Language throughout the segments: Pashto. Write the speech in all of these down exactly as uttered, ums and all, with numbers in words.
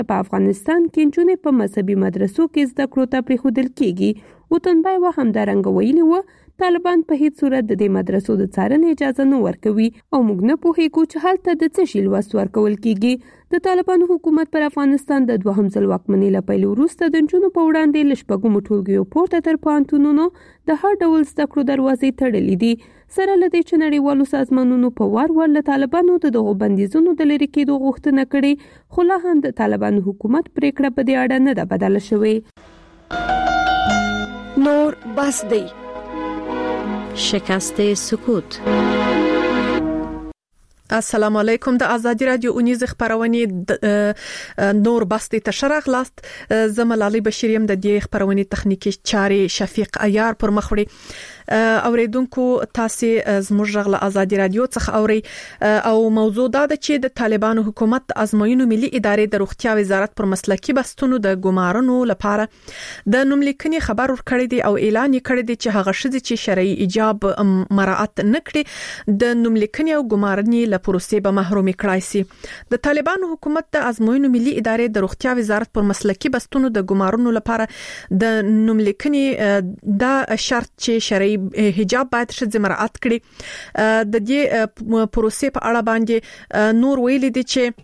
په افغانستان کې نجونې په مذهبي مدرسو کې زده کړو ته پرېښودل کېږي. وطنبای همدارنګه ویلي و طالبان په هیڅ صورت د دې مدرسو د څارنې اجازه نه ورکوي او موږ نه پوهیږو چې هلته د څه شي لوست ورکول کېږي. د طالبانو حکومت پر افغانستان د دوهم ځل واکمنۍ له پیل وروسته د نجونو په وړاندې له شپږمو ټولګیو پورته تر پوهنتونونو د هر ډول زده کړو دروازې تړلې دي. سره له دې چې نړیوالو سازمانونو په وار وار له طالبانو د دغو بندیزونو د لرې کېدو غوښتنه کړې، خو لا هم د طالبانو حکومت پریکړه په دې اړه نه ده بدله شوې. نور بس دی. شکست سکوت. السلام علیکم. د ازادي رادیو اونیز خبرونه نور بستی تشرغ لاست زملالي بشیریم د دې خبرونه تخنیکی چاري شفیق ایار پر مخوري اوریدونکو تاسو زموږ غږ له ازادي رادیو څخه اوري او موضوع دا ده چې د طالبانو حکومت ازموینو ملي ادارې د روغتیا وزارت پر مسلکی بستونو د ګمارنو لپاره د نوملیکنې خبر ورکړی دی او اعلان کړی دی چې هغه شذ چې شرعي ایجاب مراعات نکړي د نوملیکنې او ګمارنې له پروسې به محروم کړای شي. د طالبانو حکومت د ازموینو ملي ادارې د روغتیا وزارت پر مسلکی بستونو د ګمارنو لپاره د نوملیکنې دا شرط چې شرعي حجاب باید شذ مراعات کړي د دې پروسې په اړه باندې نور ویلي دي چې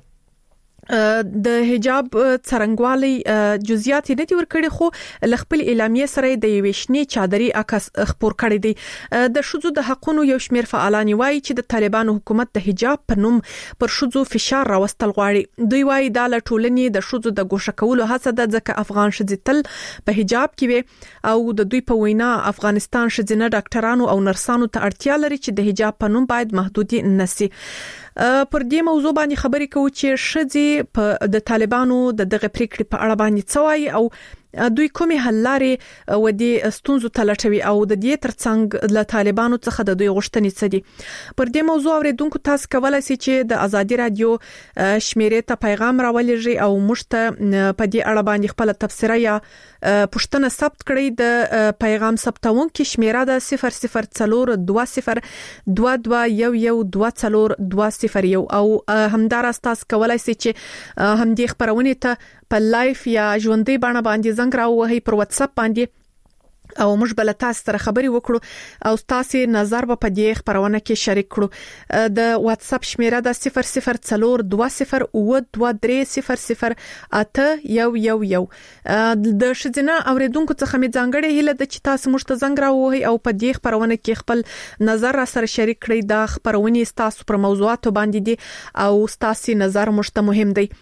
د حجاب څرنګوالي جزئیات نه دي ورکړي، خو لخپل اعلامیه سره د یوشنی چادري عکس خبر کړی دی. د شذو د حقونو یو شمیر فعالان وایي چې د طالبانو حکومت د حجاب په نوم پر شذو فشار راوستل غواړي. دوی وایي دا له ټولنې د شذو د ګوښه کولو هڅه ده ځکه افغان شذې تل په حجاب کې وي او د دوی په وینا افغانستان شذینه ډاکټرانو او نرسانو ته اړتیا لري چې د حجاب په نوم باید محدودي نشي. پر دې موضوع باندې خبرې کوو چې شذې په د طالبانو د دغه پریکړې په اړه باندې څه وایي او دوی کومې حل لارې ودی ستونزو تلټوي او د دې ترڅنګ له طالبانو څخه د دوی غوښتنې څه دي. پر دې موضوع اوریدونکو تاسو کولای شئ چې د ازادي رادیو شمیرې ته پیغام راولېږئ او موږ ته په دې اړه باندې خپل تبصره یا پوښتنه ثبت کړئ. د پیغام ثبتونکو شمیره د صفر صفر څلور دوه صفر دوه دوه یو یو دوه څلور دوه صفر یو او همدارس تاسو کولای شئ چې هم دې خبرونه ته په لایف یا ژوندۍ بڼه باندې زنګ راوهي پر واتس اپ باندې او موږ بل تاسو سره خبري وکړو او تاسو نظر په پدې خبرونه کې شریک کړو. د واتس اپ شمیره د صفر صفر څلور دوه صفر او دوه درې صفر صفر اته یو یو یو. د شذینه اوریدونکو څخه می ځانګړې هله د چې تاسو موږ ته زنګ راوهي او په دې خبرونه کې خپل نظر را سره شریک کړئ. دا خبرونه تاسو پر موضوعات باندې دي او تاسو نظر موږ ته مهم دی.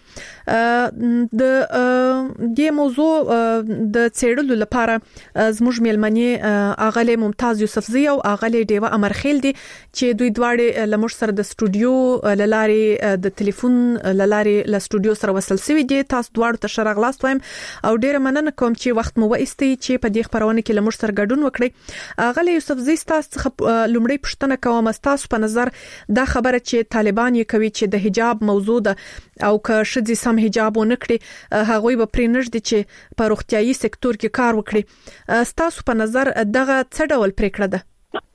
د دې موضوع د څېړلو لپاره زموږ ملمنې اغله ممتاز یوسفزی او اغله دیوه امرخیل دي چې دوی دواړه لمر سره د استودیو لاري د ټلیفون لاري له استودیو سره وصل سوي دي. تاسو دواړو ته شرغ لاست وایم او ډیره مننه کوم چې وخت مو وایستي چې په دې خبرونه کې لمر سره ګډون وکړي. اغله یوسفزی تاسو لومړی پوښتنه کوم تاسو په نظر دا خبره چې طالبان یې کوي چې د حجاب موضوع ده او که شذې سم حجاب ونکړي هغوی به پرې نږدې چې په روغتيایي سکتور کې کار وکړي. تاسو په نظر دغه څه ډول پریکړه ده؟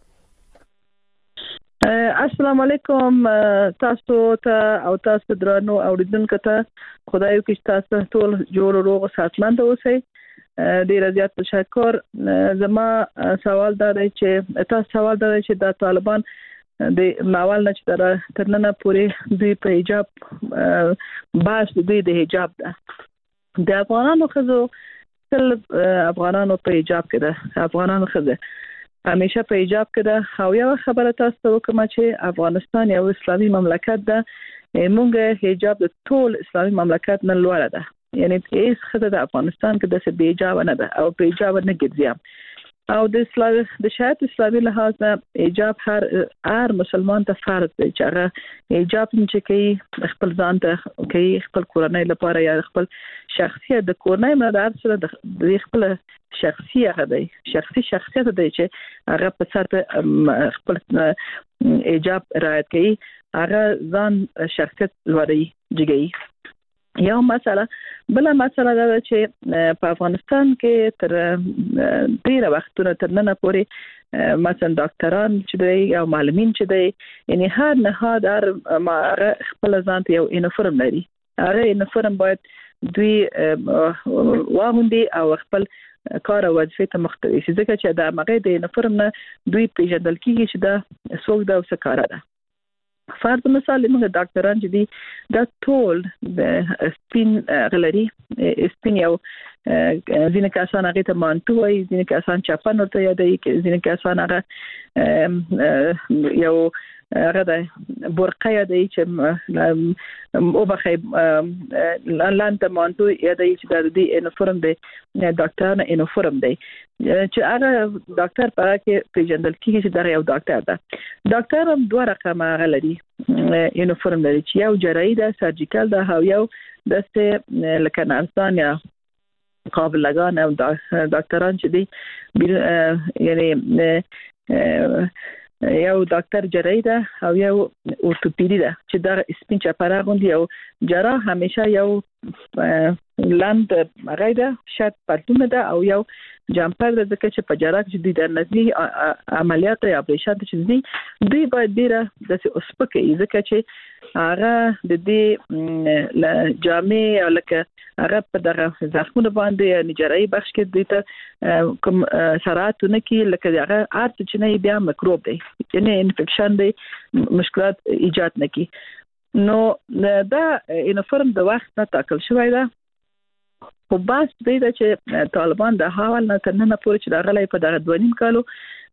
السلام علیکم تاسو ته او تاسو درنو اوریدونکو ته خدای وکړي چې تاسو ټول جوړ روغ صحتمند اوسئ. ډیر زیات تشکر. زما سوال دا دی چې تاسو سوال دا دی چې د طالبان د ماول نه چې تر نن پورې دوی په حجاب باس دوی د حجاب ده د افغانانو خزو تل افغانانو په حجاب کې ده افغانانو خزه همیشه په حجاب کې ده. او یو خبره تاسو وکم چې افغانستان یو اسلامي مملکت ده. موږ حجاب د ټول اسلامي مملکت نه لوړ ده، یعنی هیڅ خزه د افغانستان کې د بے حجاب نه ده او په حجاب نه ګرځي. او د اسلام د شریعت اسلامي لحاظ نه حجاب هر هر مسلمان ته فرض دی چې هغه حجاب چې کوي خپل ځان ته کوي خپل کورنۍ لپاره یا خپل شخصیت د کورنۍ مدار سره د خپل شخصي هغه دی شخصي شخصیت دی چې هغه په سر خپل حجاب رعایت کوي هغه ځان شخصیت لري جګي. یو مسله بل مسله دا چې په افغانستان کې تر ډیره وختونه تر نن پورې مثلا ډاکټران چې دی او معلمین چې دی یعنی هر نه هر خپل ځان ته یو یونیفورم لري. هغه یونیفورم باید دوی واغوندي او خپل کار او وظیفه ته مختوي شي ځکه چې دا مغه د یونیفورم نه دوی پیژندل کیږي چې دا څوک دا څه کار ده. فرض مثال موږ ډاکټران چې دي دا ټول د سپین غلري سپین یو ځینې کسان هغه ته مانتو وي، ځینې کسان چاپن ورته یادوي، ځینې کسان هغه یو هغه د برقه یادوي چې او بخې لاندې مانتو یادوي چې د دې یونیفورم دی ډاکټر نه یونیفورم دی چې هغه ډاکټر په کې پیژندل کیږي چې دا یو ډاکټر ده. ډاکټر هم دوه رقمه غلري یونیفورم لري چې یو جراحي ده سرجیکل ده او یو د لکه نرسان یا قابل لگان او ډاکټران چې دي یعنی یو ډاکټر جراحي ده او یو اورتوپیدي ده چې دا سپین چپره غوندي او جراح همیشه یو لاند غیده شات پرتونه ده او یو جامپر ده ځکه چې په جراح کې د نزدي عملیات یا اپریشن چې دي دوی باید ډیره د اوسپکه ځکه چې هغه د دې جامې او لکه هغه په دغه زخمونه باندې نجاري بخش کې دوی ته کوم سرعتونه کې لکه هغه ارت چې نه بیا میکروب دی یعنی انفیکشن دی مشکلات ایجاد نه کی. نو دا یونیفورم د وخت نه ټاکل شوی ده خو بس دی چې طالبان د حواله نه تر نن پورې چې دا غلې په دغه دوه نیم کالو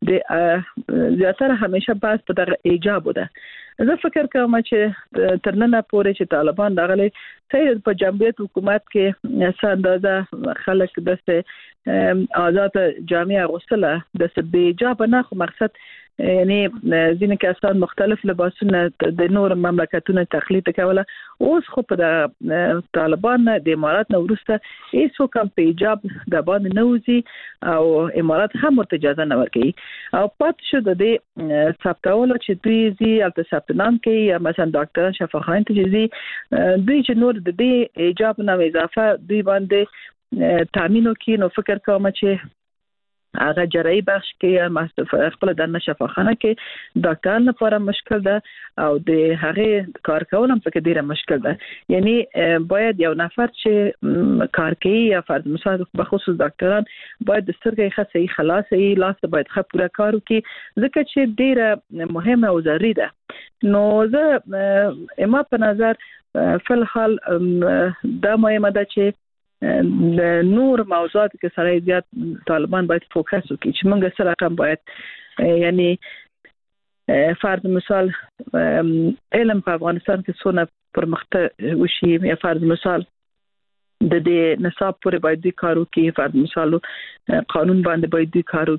د زیاتره همیشه بس په دغه ایجاب ده. زه فکر کوم چې تر نن پورې چې طالبان دغه لې په جمهوریت حکومت کې ساندازه خلک د آزاد جامعه غوښتله د بیجاب نه خو مقصد یعنی ځینې کسان مختلف لباسونه د نور مملکتونو تقلید کوله اوس خو په د طالبان د امارات نو ورسته هیڅ کوم پیجاب د باندې نوځي او امارات هم ورته اجازه نه ورکوي او پات شو د دې ثبتول چې دوی زی البته ثبتنام کوي یا مثلا ډاکټر شفاخان ته زی دوی چې نور د دې ایجاب نه اضافه دوی باندې تامین وکړي نو فکر کوم چې هغه جراحي بخش کې خپل د شفاخانه کې ډاکټر لپاره مشکل ده او د هغه کار کول هم پکې ډیره مشکل ده. یعنی باید یو نفر چې کار کوي یا فرض مثال په خصوص ډاکټران باید د سترګې خاصه خلاصي لاس باید ښه پوره کار وکړي ځکه چې ډیره مهمه او ضروري ده. نو زه اما په نظر فل حال دا مهمه ده چې د نور موضوعات کې سره زیات طالبان باید فوکس وکړي چې موږ سره رقم باید یعنی فرض مثال علم په افغانستان کې څونه پرمختګ وشي یا فرض مثال د دې نصاب پورې باید د کارو کې فرض مثال قانون باندې باید د کارو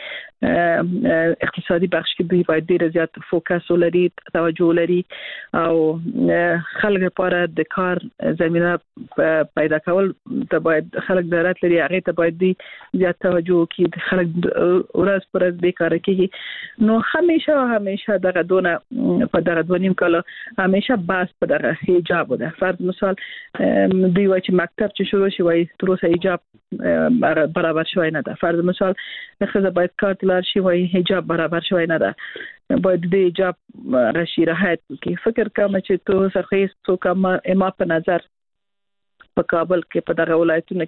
کې اقتصادي بخش کې دوی باید ډیر زیات فوکس ولري توجه ولري او خلک لپاره د کار زمينه پیدا کول ته باید خلک ضرورت لري هغه ته باید زیات توجه وکړي خلک ورځ پر ورځ بیکاره کیږي نو همیشه همیشه دغه دونه په دغه دونیم کله همیشه باس په دغه حجاب ده فرض مثال دوی وايي چې مکتب چې شروع شي وای تر اوسه حجاب برابر شوی نه ده فرض مثال خزه باید کار تلار شي وای حجاب برابر شوی نه ده باید د حجاب راشي راحت کی فکر کوم چې تو سخیس تو کوم اما په نظر په کابل کې په دغه ولایتونو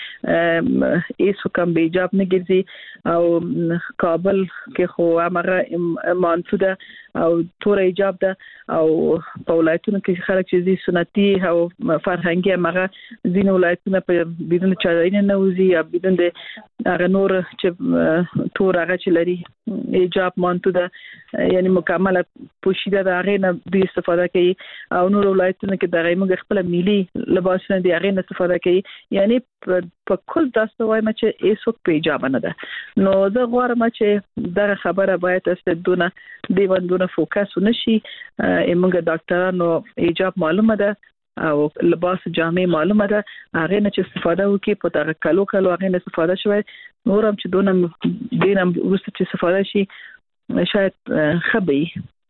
کې هیڅ کوم به حجاب نه ګرځي او کابل کې خو هغه مانفوده او تور حجاب ده او په ولایتونو کې خلک چې دي سنتي او فرهنګي هغه ځینې ولایتونه په بدون چارین نه وزي یا بدون د هغه نور چې تور هغه چې لري حجاب مانفوده یعنی مکمل پوشیده ده هغه نه د استفاده کوي او نور ولایتونو کې دغه موږ خپل ملي لباسونه دی هغه نه استفاده کوي یعنی په کل تاسو وایم چې ایسو پیجاب نه ده نو زه غواړم چې دغه خبره باید استدونه دی باندې فوکس ونشي موږ ډاکټرانو ایجاب معلومه ده او لباس جامع معلومه ده هغه نه چې استفاده وکړي په دغه کلو کلو هغه نه استفاده شوی نورم چې دونه دینم وست چې استفاده شي شاید خبي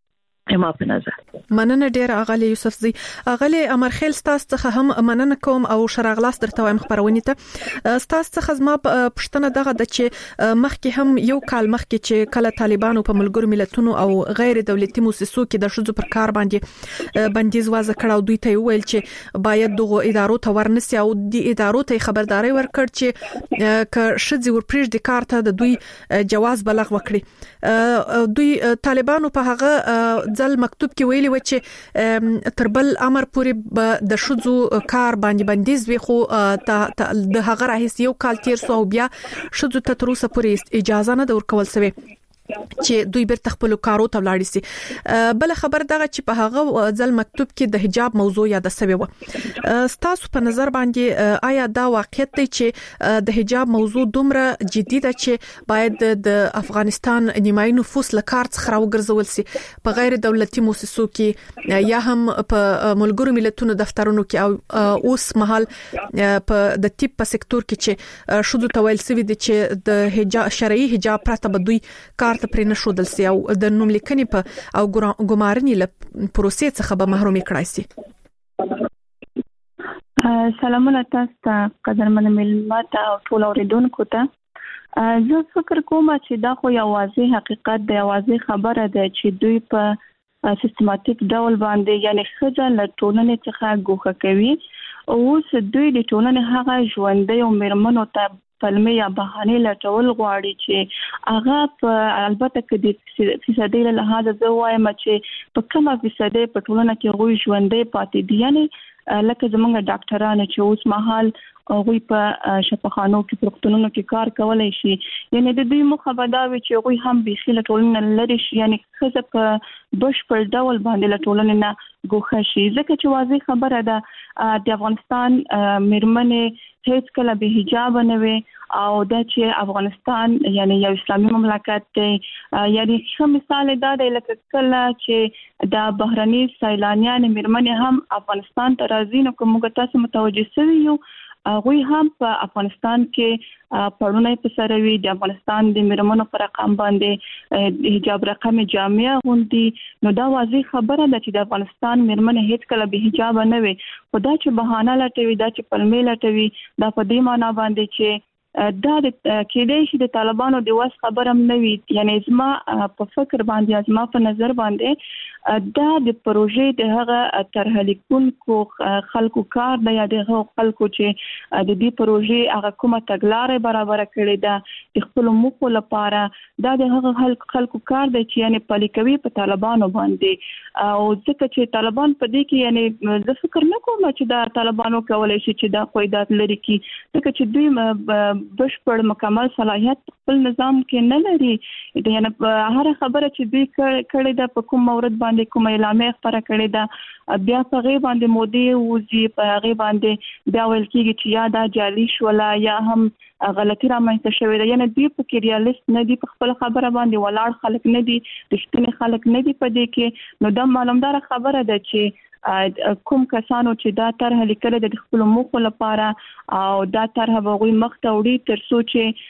ما په نظر. مننه ډیر اغلی یوسف زی. اغلی امرخیل ستاسو څخه هم مننه کوم او شراغلاس درته وایم خبرونه ته ستاسو څخه زما پښتنه دغه د چې مخکې هم یو کال مخکې چې کله طالبانو په ملګرو ملتونو او غیر دولتي مؤسسو کې د شذو پر کار باندې بندیز وضع کړ او دوی ته ویل چې باید دغه ادارو ته ورنسي او د ادارو ته خبرداري ورکړ چې ک شذي ورپریږ د کار ته د دوی جواز بلغ وکړي. دوی طالبانو په هغه ځل مکتوب کې ویلي و چې تربل امر پورې د شذو کار باندې بندیز وي، خو د هغه راهیس یو کال تیر سو او بیا شذو ته تر اوسه پورې اجازه نه ورکول شوی چې دوی بیرته خپل کارو ته ولاړ شي. بل خبر دغه چې په هغه ځل مکتوب کې د حجاب موضوع یاد شوی و. ستاسو په نظر باندې آیا دا واقعیت دی چې د حجاب موضوع دومره جدي ده چې باید د افغانستان نیمایي نفوس له کار څخه راوګرځول شي په غیر دولتي مؤسسو کې یا هم په ملګرو ملتونو دفترونو کې او اوس مهال په د طب په سکتور کې چې شذو ته ویل شوی دی چې د حجاب شرعي حجاب پرته به دوی کار ته پرې نه شودل سي او د نوم لیکنې په او ګمارنې له پروسې څخه به محرومي کړای سي. سلامونه تاسو ته قدرمن ملت او ټول اوریدونکو ته. زه فکر کوم چې دا خو یو واضح حقیقت دی، واضح خبره ده چې دوی په سیستماتیک ډول باندې یعنی خځه له ټولنې څخه ګوښه کوي او اوس دوی د ټولنې هغه ژوندۍ او مېرمنو ته پلمې یا بهانه لټول غواړي چې هغه په البته کې د فیصدي له لحاظ زه وایم چې په کومه فیصدي په ټولنه کې غوي ژوندې پاتې دي، یعنی لکه زمونږ ډاکټرانو چې اوس مهال غوي په شفاخانو کې پروکتونونو کې کار کولای شي، یعنی د دوی مخه بداوي چې غوي هم به خله ټولنه لري شي، یعنی خزه په بشپړ ډول باندې له ټولنې نه ګوښه شي. ځکه چې واضح خبره ده د افغانستان مېرمنې هیڅ کله به حجاب نه وي او د چې افغانستان یعنی یو اسلامي مملکت دی. یعنی ښه مثال دا دی لکه کله چې د بهرني سیلانیان مېرمنې هم افغانستان ته راځي نو کوم تاسو متوجه شوي یو غوی هم په افغانستان کې پړونه په سروي د افغانستان د مېرمنو پر رقم باندې حجاب رقم جامعه غوندي، نو دا واضح خبره ده چې د افغانستان مېرمنې هیڅ کله به حجاب نه وي، خدا چې بهانه لټوي دا چې پلمې لټوي دا په دې معنی باندې چې دا د کېدای شي د طالبانو د واس خبره هم نه وي. یعنی زما په فکر باندې زما په نظر باندې دا د پروژې د هغه طرح لیکونکو خلکو کار دی یا د هغه خلکو چې د دې پروژې هغه کومه تګلارې برابر کړې ده د خپل موخو لپاره، دا د هغه خلکو کار دی چې یعنی پلي کوي په طالبانو باندې. او ځکه چې طالبان په دې کې یعنی زه فکر نه کوم چې دا طالبانو کولای شي چې دا قواعد لري کی، ځکه چې دوی بشپړ مکمل صلاحیت خپل نظام کې نه لري. یعنی هر خبره چې دوی کړې ده په کوم مورد باندې کوم اعلامیه خبره کړې ده بیا په غي باندې مودي وزي په غي باندې بیا ویل کېږي چې یا دا جعلي شولا یا هم غلطي رامنځته شوې ده. یعنی دوی په کې ریالیست نه دي، په خپل خبره باندې ولاړ خلک نه دي، رښتینی خلک نه دي په دې کې. نو دا معلومدار خبره ده چې کوم کسانو چې دا طرح لیکل د خپل موخو لپاره او دا طرح به مخ ته وړي تر څو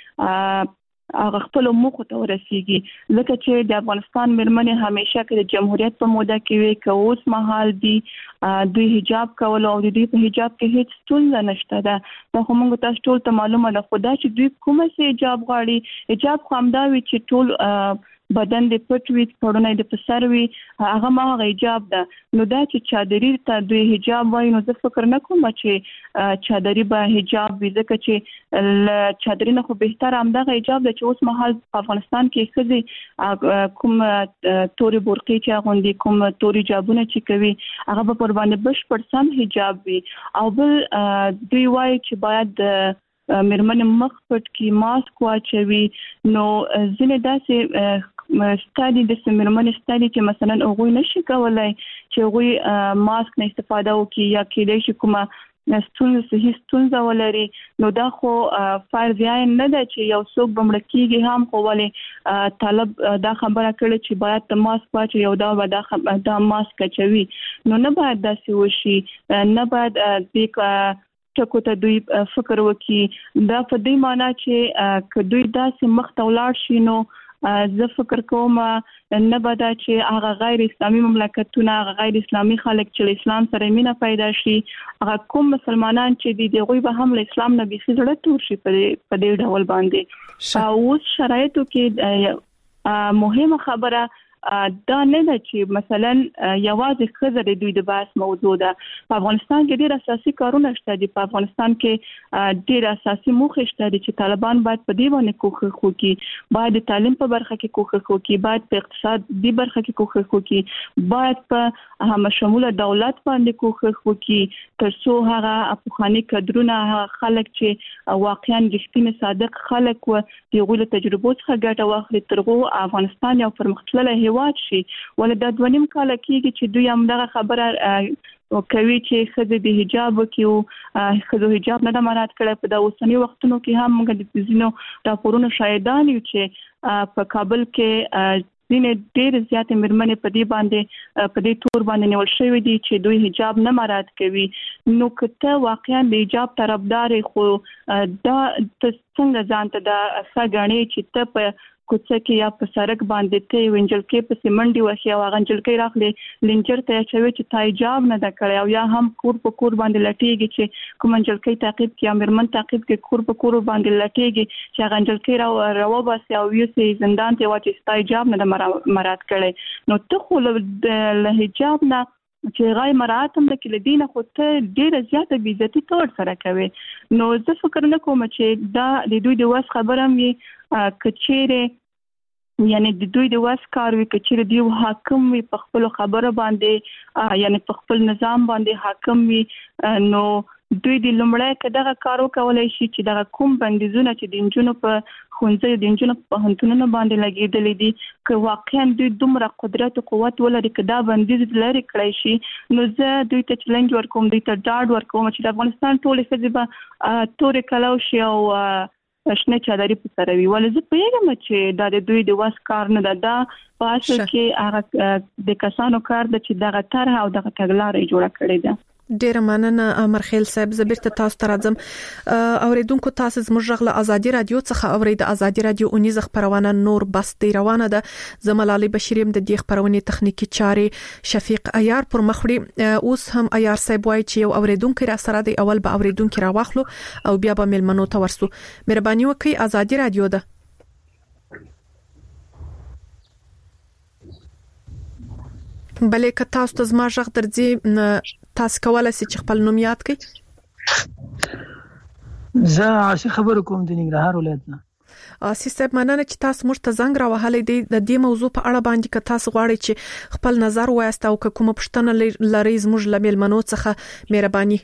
چې هغه خپل موخو ته ورسیږي. ځکه چې د افغانستان مېرمنې همیشه کې د جمهوریت په موده کې وي که اوس مهال دي دوی حجاب کول او دوی په حجاب کې هیڅ ستونزه نشته ده. دا خو موږ تاسو ټول ته معلومه ده، خدا چې دوی کومه سي حجاب غواړي، حجاب خو همدا وي چې ټول بدن د پټ وي، پړونه د پسر وي، هغه ما حجاب ده. نو دا چې چادري ته دوی حجاب وایي نو زه فکر نه کوم چې چادري به حجاب وي، ځکه چې چادري نه خو بهتر همدغه حجاب ده چې اوس مهال په افغانستان کې ښځې کوم توري برقې چې اغوندي، کوم توري حجابونه چې کوي هغه به پر باندې بشپړ سم حجاب وي. او بل دوی وایي چې باید مېرمنې مخ پټ کی ماسک واچوي. نو ځینې داسې ستادي د سیمرمن ستادي چې مثلا هغه نشي کولای چې هغه ماسک نه استفاده وکړي یا کېدای شي کومه ستونزه صحیح ستونزه ولري. نو دا خو فرض عین نه ده چې یو څوک بمړ کېږي هم خو ولې طالب دا خبره کړي چې باید د ماسک واچي یو دا ودا دا ماسک چوي. نو نه باید داسې وشي، نه باید د ټکو ته دوی فکر وکړي. دا په دې معنی چې ک دوی داسې مخ ته ولاړ شي نو زه فکر کوم نه بدا چې هغه غیر اسلامي مملکتونه هغه غیر اسلامي خلک چې اسلام سره مینه پیدا شي هغه کوم مسلمانان چې دي دغه به هم اسلام نه بيخي زړه تور شي په دې ډول باندې او شرایطو کې مهمه خبره دا نه ده چې مثلا یوازې خزر دوی د باس موضوع ده په افغانستان کې ډېر اساسي کارونه شته دي په افغانستان کې ډېر اساسي موخې شته دي چې طالبان باید په دې باندې کوښښ وکړي باید د تعلیم په برخه کې کوښښ وکړي باید په اقتصادي برخه کې کوښښ وکړي باید په هم شموله دولت باندې کوښښ وکړي ترڅو هغه افغاني کډرونه خلک چې واقعا رښتینی صادق خلک و دغه له تجربو څخه ګټه واخلي ترغو افغانستان یو پرمختللی هیواد شي ولې د دویم کال کېږي چې دوی هم دغه خبره کوي چې خزه د حجاب کیو خزه حجاب نه مراعات کړي په د اوسنی وختونو کې هم موږ د زینو راپورونو شاهدان یو چې په کابل کې ځینې ډېر زیات مرمنې په دې باندې په دې تور باندې نیول شوې دي چې دوی حجاب نه مراعات کوي نو کته واقعا د حجاب طرفدار خو دا څنګه ځانته دا څنګه چې ته په کوڅه کې یا په سړک باندې ته وینجل کې په سیمنډي وخی او غنجل کې راخلي لینچر ته چوي چې تایجاب نه دا کړی او یا هم کور په کور باندې لټيږي چې کومنجل کې تعقیب کې امرمن تعقیب کې کور په کور باندې لټيږي چې غنجل کې را راو باسي او یو سي زندان ته واچي تایجاب نه مراد کړي نو ته خو له حجاب نه چې غای مراتم د کله دینه خو ته ډیره زیاته بیزتی تور سره کوي نو زه فکر نه کوم چې دا د دوی د واس خبره مې کچېره یعنی د دوی د واس کار وی کچېره دی حاکم وي په خپل خبره باندې یعنی په خپل نظام باندې حاکم وي نو دوی د لمړی کداغه کارو کولای شي چې دغه کوم بندیزونه چې د انجونو په خونځي د انجونو په هنتونو باندې لګیدلې دي که واقعا دوی دومره قدرت او قوت ولري کدا بندیز لري کړی شي نو زه دوی ته چیلنج ورکوم دوی ته ډاډ ورکوم چې د افغانستان ټول فزیبه تورې کلاو شي او شنه چادرې په سره وی ولې زه پیغام چې دا د دوی د واس کار نه ده دا په اصل کې هغه د کسانو کار د چې دغه طرح او دغه تګلارې جوړه کړې ده ډیر مننه امرخیل صاحب زبرته تاسو ته راځم اوریدونکو تاسو زموږ غږ له ازادي رادیو څخه اورید ازادي رادیو اونیز خبرونه نور بس دی روانه ده زملالي بشیریم د دې خبرونه تخنیکی چارې شفیق عیار پر مخړي اوس هم عیار صاحب وایي چې یو اوریدونکو را سره دی اول به اوریدونکو را واخلو او بیا به ملمنو ته ورسو مهرباني وکړئ ازادي رادیو ده بلې که تاسو ته زما غږ درځي تاسو کولای شئ چې خپل نوم یاد کړئ زه عاصي خبر کوم د ننګرهار ولایت نه عاصي صاحب مننه چې تاسو موږ ته زنګ راوهلې دي د دې موضوع په اړه باندې که تاسو غواړئ چې خپل نظر وایست او کومه پوښتنه لرئ زموږ لمل منو څخه مهرباني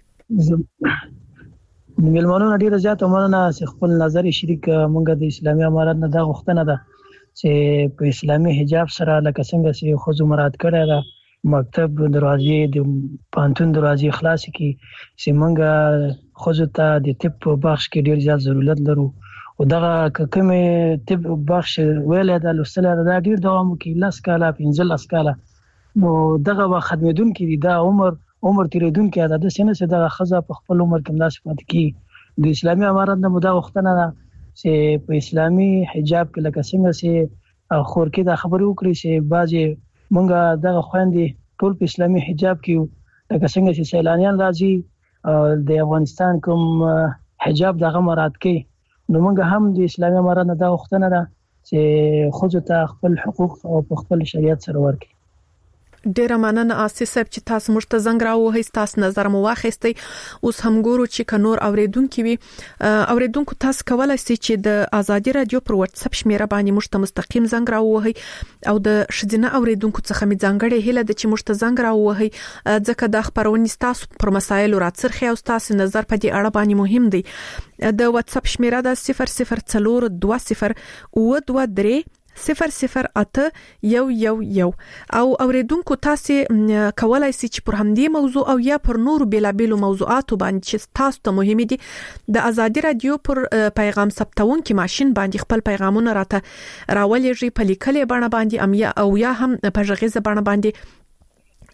ملمنو ډیره زیاته مننه چې خپل نظر شریک مونږ د اسلامي امارات نه دا غوښتنه ده چې په اسلامي حجاب سره لکه څنګه چې خو زمرات کړه دا مکتب دروازې د پانتون دروازې خلاص کی چې مونږ خو ته د طب بخش کې ډیر زیات ضرورت لرو او دغه کومه طب بخش ویل دا لسله دا ډیر دوام کوي لاس کاله پنځل لاس کاله نو دغه خدمتون کې دا عمر عمر تیریدون کې دا د سینې څخه دغه خزه په خپل عمر کې مناسبت کی د اسلامي امارات نه مدا وختنه چې په اسلامي حجاب کې لکه څنګه چې خور کې دا خبرې وکړي چې بعضي مونږه دغه خويندې ټول په اسلامي حجاب کې لکه څنګه چې سیلانیان راځي د افغانستان کوم حجاب دغه مراد کوي نو مونږ هم د اسلامي امارات نه دا وختنه ده چې خو ته خپل حقوق او خپل شریعت سره ورکړي ډیر مننه عاصي صاحب چې تاسو موږ ته زنګ راوهی تاسو نظر مو واخیستي اوس هم ګورو چې کنور اوریدونکو وي اوریدونکو تاسو کولای شئ چې د ازادي رادیو پر واتس اپ شمیره باندې موږ ته مستقیم زنګ راوهی او د شذینه اوریدونکو څخه می ځانګړې هله د چې موږ ته زنګ راوهی ځکه د خبرونې تاسو پر مسایل راڅرخي او تاسو نظر په دې اړه باندې مهم دی د واتس اپ شمیره د صفر صفر څلور دوه صفر او دوه درې صفر صفر اته یو یو یو او اوریدونکو تاسو کولای شئ چې پر همدې موضوع او یا پر نور بیلابیلو موضوعاتو باندې چې تاسو ته مهم دي د ازادي رادیو پر پیغام ثبتون کې ماشين باندې خپل پیغامونه راته راولېږي په لیکلې بڼه باندې ام یا او یا هم په غږیزه بڼه باندې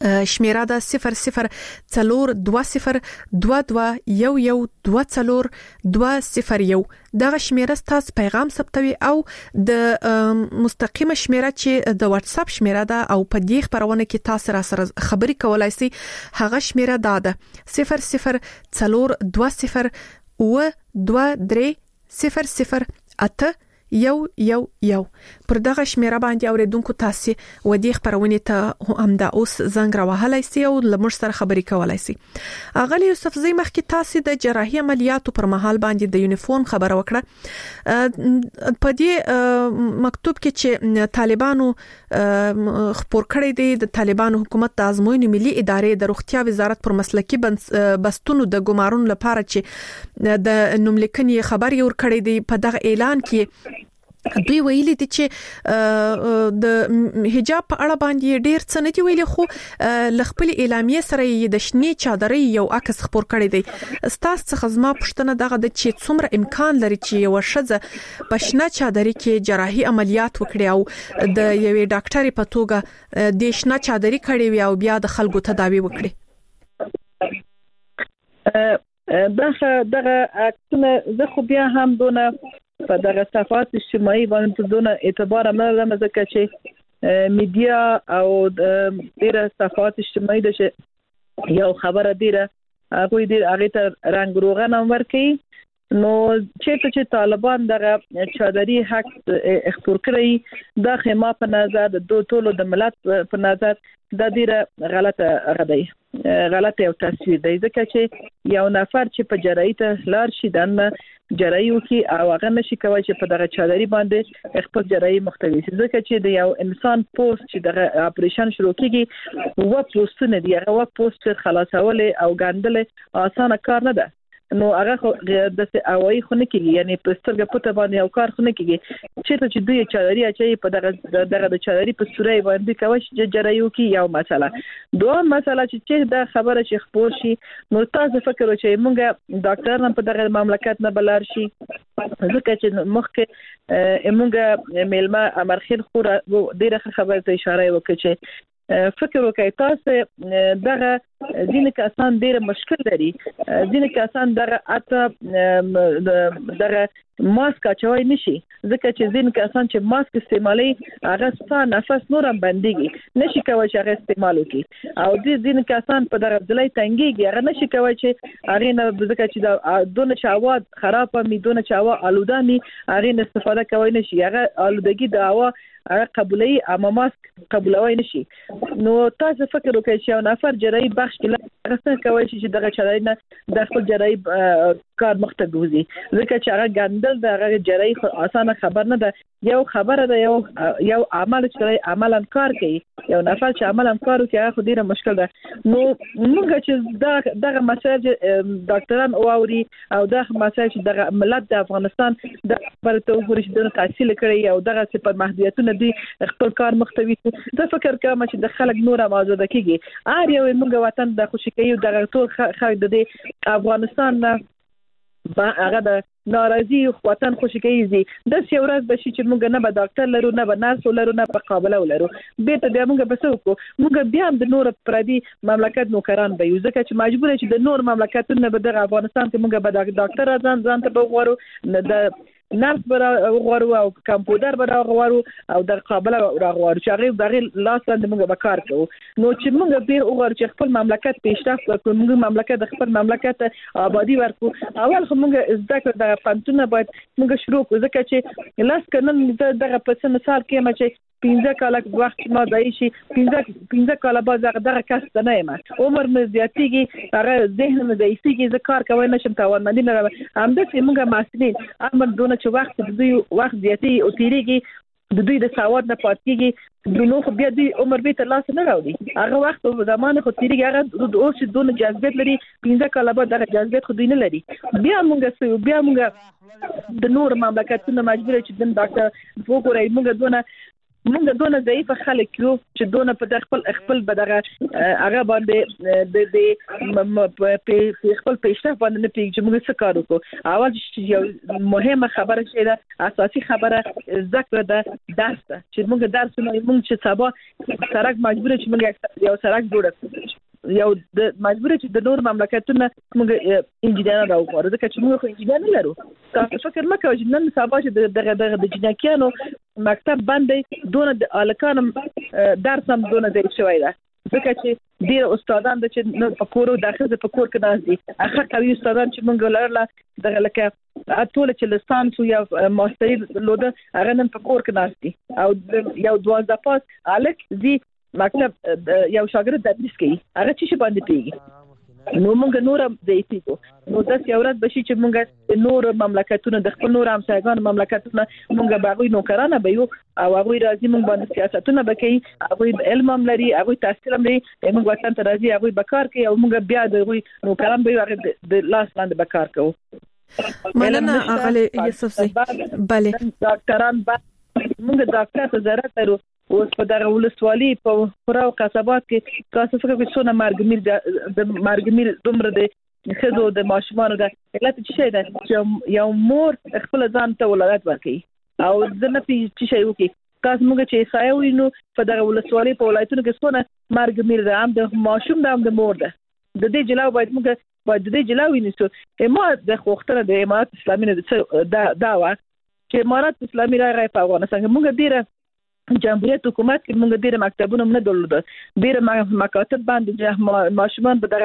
شمیره ده صفر صفر څلور دوه صفر دوه دوه یو یو دوه څلور دوه صفر یو. دغه شمیره ستاسو پیغام ثبتوي او د مستقیمه شمیره چې د واتس اپ شمیره ده او په دې خبرونه کې تاسو را سره خبري کولای شئ. هغه شمیره ده صفر صفر څلور دوه صفر و دوه درې صفر صفر اته یو یو یو. پر دغه شمیره باندې اوریدونکو تاسو و دې خبرونه ته هم د اوس زنګ راوهلای سي او لمر سره خبري کولای سي. اغلی یوسف زئی مخکې تاسو د جراحي عملیاتو پر مهال باندې د یونیفورم خبره وکړه. په دې مکتوب کې چې طالبانو خبر کړی دی د طالبانو حکومت د ازموینې ملي ادارې د روغتیا وزارت پر مسلکي بستونو د ګمارون لپاره چې د نوملیکنې خبر یې ور کړی دی. په دغه اعلان کې دوی ویلي دي چې د حجاب په اړه باندې ډېر څه نه دی ویلي، خو لخپل اعلامیه سره د شنې چادرې یو عکس خبر کړی دی. ستاسو څخه زما پوښتنه دغه د چې څومره امکان لري چې یو شذ په شنه چادرې کې جراحي عملیات وکړي او د یوې ډاکټرې په توګه د شنه چادرې کړي وي او بیا د خلکو تداوی وکړي. دغه دغه عکسونه زه خو بیا هم دونه په دغه صفحات اجتماعي باندې دونه اعتبار نه لرم، ځکه چې میډیا او ډیره صفحات اجتماعي د یو خبره ډیره هغه ډیر هغه ته رنگ روغن ورکي. نو چې چې طالبان دغه چادري حق اختیار کړی د خما په نظر د دوه ټولو د ملت په نظر د ډیره غلطه غدي غلطه او تصویر دی، ځکه چې یو نفر چې په جراحي ته لار شي دنه جراحي وکي او هغه نشي کوي چې په دغه چادري باندې خپل جراحي مختوي، ځکه چې د یو انسان پوسټ چې دغه اپریشن شروع کیږي و پوسټ نه دی، هغه و پوسټ خلاصول او ګاندل آسان کار نه ده. نو هغه د اوای خونه کېږي، یعنی په سترګه پټه باندې یو کار خونه کېږي چې چې دوی چادري اچي په دغه دغه د چادري په صورت باندې کوي چې جراحي وکي. یو مسله دوه مسله چې د خبره چې خبر شي نو تاسو فکر وکړئ موږ ډاکټر په دغه مملکت نه بلار شي، ځکه چې مخکې موږ میلمه امرخیل خو ډیره خبره ته اشاره وکړه چې فکر وکړئ تاسو دغه ځینې کسان ډېر مشکل لري، ځینې کسان دغه اته دغه ماسک اچوي نشي، ځکه چې ځینې کسان چې ماسک استعمالي هغه ستاسو نفس نورم بنديږي نشي کوي چې هغه استعمال وکړي، او دې ځینې کسان په دغه ځلې تنګيږي هغه نشي کوي چې هغه نه ځکه چې د دونه چاوا خراب می دونه چاوا آلوداني هغه استفاده کوي نشي، هغه آلودګي د هوا هغه قبولي اما ماسک قبولوي نشي. نو تاسو فکر وکړئ چې یو نفر جراحي بخش کې راځي کوي چې دغه چاري نه د خپل جراحي کار مخته ګوزي، ځکه چې هغه ګندل د هغه جراحي اسانه خبر نه ده. یو خبره ده یو یو عمل چې عملاً کار کوي، یو نفر چې عملاً کار کوي هغه ډیره مشکل ده. نو موږ چې دغه مسایل ډاکټران اوري او دغه مسایل چې دغه ملت د افغانستان د پرته وګوري چې د تحصیل کړي او دغه صفر محدودیتونه دي خپل کار مختوي. زه فکر کوم چې د خلک نور آزاد کیږي ار یو موږ وطن د خوشی کوي دغه ټول خلک د افغانستان نه با هغه د ناراضي وطن خوشی کوي دي د سیورز بشي چې موږ نه به ډاکټر لرو نه به نرس لرو نه به قابله ولرو، به ته بیا موږ به څه وکړو؟ موږ بیا هم د نور پردي مملکت نوکران به یو، ځکه چې مجبور چې د نور مملکتونو به د افغانستان کې موږ به ډاکټر ځان ځان ته بغواړو، د نرس برا غوارو او کمپیوټر برا غوارو او د قابله غوارو چې هغه دغه لاس باندې موږ به کار کوو. نو چې موږ به وګورو چې خپل مملکت پیشرفت وکړو، موږ مملکت د خپل مملکت آبادی ورکو، اول خو موږ زده کړو د پنځونه باید موږ شروع کړو، ځکه چې لاس کنن دغه په څه مثال کې ما چې پنځه کاله وخت ما دای شي پنځه پنځه کاله بعد دغه کس نه یم عمر مې زیاتېږي هغه ذهن مې زیاتېږي زه کار کوي نشم توانمندي نه همدغه موږ مسؤلین امر دونه چې وخت د دوی وخت زیاتې او تیریږي د دوی د سواد نه پاتېږي د نو خو بیا د عمر به تر لاس نه راوړي هغه وخت په زمانه خو تیریږي هغه د اوس دونه جذبیت لري پنځه کاله بعد دغه جذبیت خو دوی نه لري. بیا موږ بیا موږ د نور مملکتونو مجبور چې د ډاکټر وګورئ موږ دونه موږ دونه ضعیف خلک یو چې دونه په خپل خپل بدغه هغه باندې د د په خپل پیشرفت باندې نه پیږي چې موږ څه کار وکړو. اول یو مهمه خبره چې ده اساسي خبره ذکر ده درس چې موږ درس نه موږ چې سبا سرک مجبور چې موږ یو سرک جوړ کړو یو د مجبور چې د نور مملکتونو موږ انجینر راوړو ځکه چې موږ خو انجینر نه لرو. تاسو فکر مکه چې نن سبا چې دغه دغه د جنکیانو مکتب باندې دونه د الکانم درس هم دونه ځای شوی ده ځکه چې ډیر استادان د چې نو په کورو داخله په کور کې ناز دي اخر کوي استادان چې مونږ لرله دغه لکه ټول چې لسانس یا ماستری لوده هغه نن په کور کې ناز دي او یو دوازده پاس الک دي مکتب یو شاګرد تدریس کوي هغه چې باندې پیږي نو موږ نور ضعیفو نو داس یو ورځ بشي چې موږ نور مملکتونو د خپل نور همسایګان مملکتونو موږ باغوي نوکرانه به یو او هغه راځي موږ باندې سیاستونه بکې هغه علم هم لري هغه تحصیل هم لري موږ وطن ته راځي هغه بکار کوي او موږ بیا د نوکران به هغه د لاس لاندې بکار کوو. مننه اغلی یوسف زی. بله ډاکټران موږ ډاکټر ته ضرورت لرو اوس په دغه ولسوالۍ په خورا قصبات کې تاسو فکر کوئ څونه مرګمیر د مرګمیر دومره د خزو د ماشومان د علت څه شي ده چې یو مور خپل ځان ته ولادت ورکړي او د نه پی څه شي وکي تاسو موږ چې سایه وینو په دغه ولسوالۍ په ولایتونو کې څونه مرګمیر ده هم د ماشوم ده هم د مور ده د دې جلاو باید موږ باید د دې جلاو ونیسو ما د خوختره د امارات اسلامي د داوا چې امارات اسلامي راغی په افغانستان کې موږ ډیره جمهوریت حکومت کې موږ ډیره مکتبونه نه درلودل ډیره مکاتب باندې ماشومان په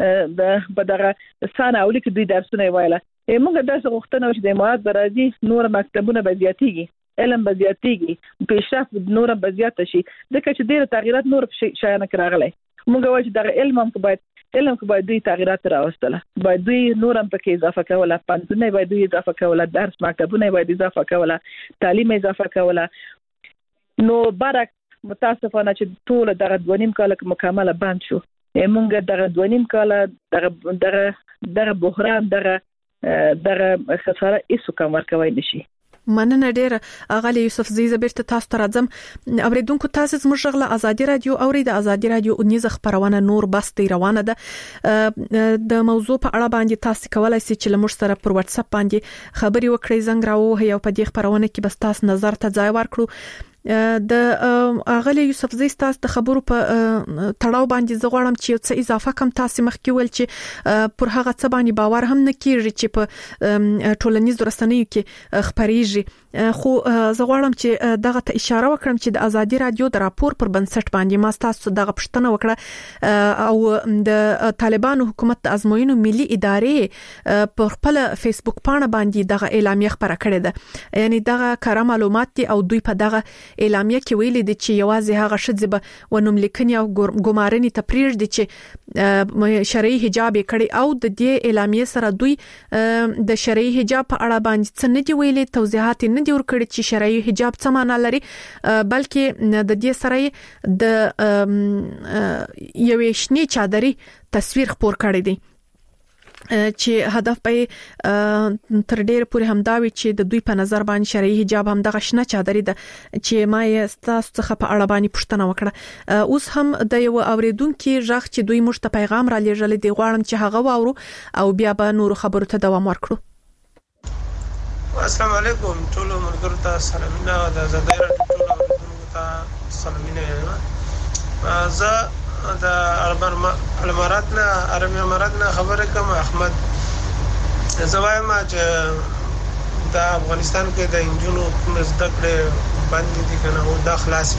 دغه په دغه سانه اولی کې دوی درسونه وایله موږ داسې غوښتنه چې د امارات برازي نور مکتبونه به زیاتېږي علم به زیاتېږي پیشرفت نور به زیات شي ځکه چې ډیره تغیرات نور شایانه کراغلي موږ وایو چې دغه علم هم باید علم کې باید دوی تغیرات راوستله باید دوی نور هم پکې اضافه کوله پنځونه باید دوی اضافه کوله درس مکتبونه باید اضافه کوله تعلیم اضافه کوله نو برک متاسفانه چې ټول دغه دوانیم کال کې مکمل بند شو موږ دغه دوانیم کال دغه دغه دغه بحران دغه دغه خساره هیڅ کوم ورکوي نشي. مننه ډیره اغلی یوسف زی زبرت تاسو ته راځم اوریدونکو تاسو زموږ غله ازادي رادیو اوري د ازادي رادیو اونیز خبرونه نور بس دی روانه ده د موضوع په اړه باندې تاسو کولای شئ چې لمر سره پر واتس اپ باندې خبري وکړئ زنګ راو یو په دې خبرونه کې بس تاسو نظر ته ځای ورکړو. د اغلی یوسف زی تاسو د خبرو په تړاو باندې زغړم چې څه اضافه کم تاسو مخکې ول چې پر هغه څه باندې باور هم نه کیږي چې په ټولنیزو رسنیو کې خبريږي خو زغړم چې دغه ته اشاره وکړم چې د ازادي رادیو د راپور پر بنسټ باندې ما تاسو دغه پښتنه وکړه او د طالبانو حکومت د ازموینو ملي ادارې په خپل فیسبوک پاڼه باندې دغه اعلامیه خبره کړې ده یعنی دغه کار معلومات دي او دوی په دغه اعلامیه کې ویلي دي چې یوازې هغه شذ به ونوم لیکنی او ګمارنې ته پریږدي چې شرعي حجاب کړي او د دې اعلامیه سره دوی د شرعي حجاب په اړه باندې څه نه دی ویلي توضیحات نه دی ورکړي چې شرعي حجاب څه معنی لري بلکې د دې سره د یوې شنې چادرې تصویر خپور کړی دی چې هدف به تر ډیر پورې همداوي چې د دوی په نظر باندې شرعي حجاب هم د غشنه چادرې ده چې ما یې ستاسو څخه په اړه باندې پوښتنه وکړه. اوس هم د یو اوریدونکو ژغ چې دوی موږ ته پیغام را لېږل دی غواړم چې هغه واورو او بیا به نور خبرو ته دوام ورکړو. السلام علیکم ټول ملګرو ته سلامونه د زړه ټول اوریدونکو ته سلامونه زه د عربان امارات نه عربي امارات نه خبره کوم احمد زوایم چې د افغانستان کې د انجونو کوم زده کړې باندې دي کنه او د خلاص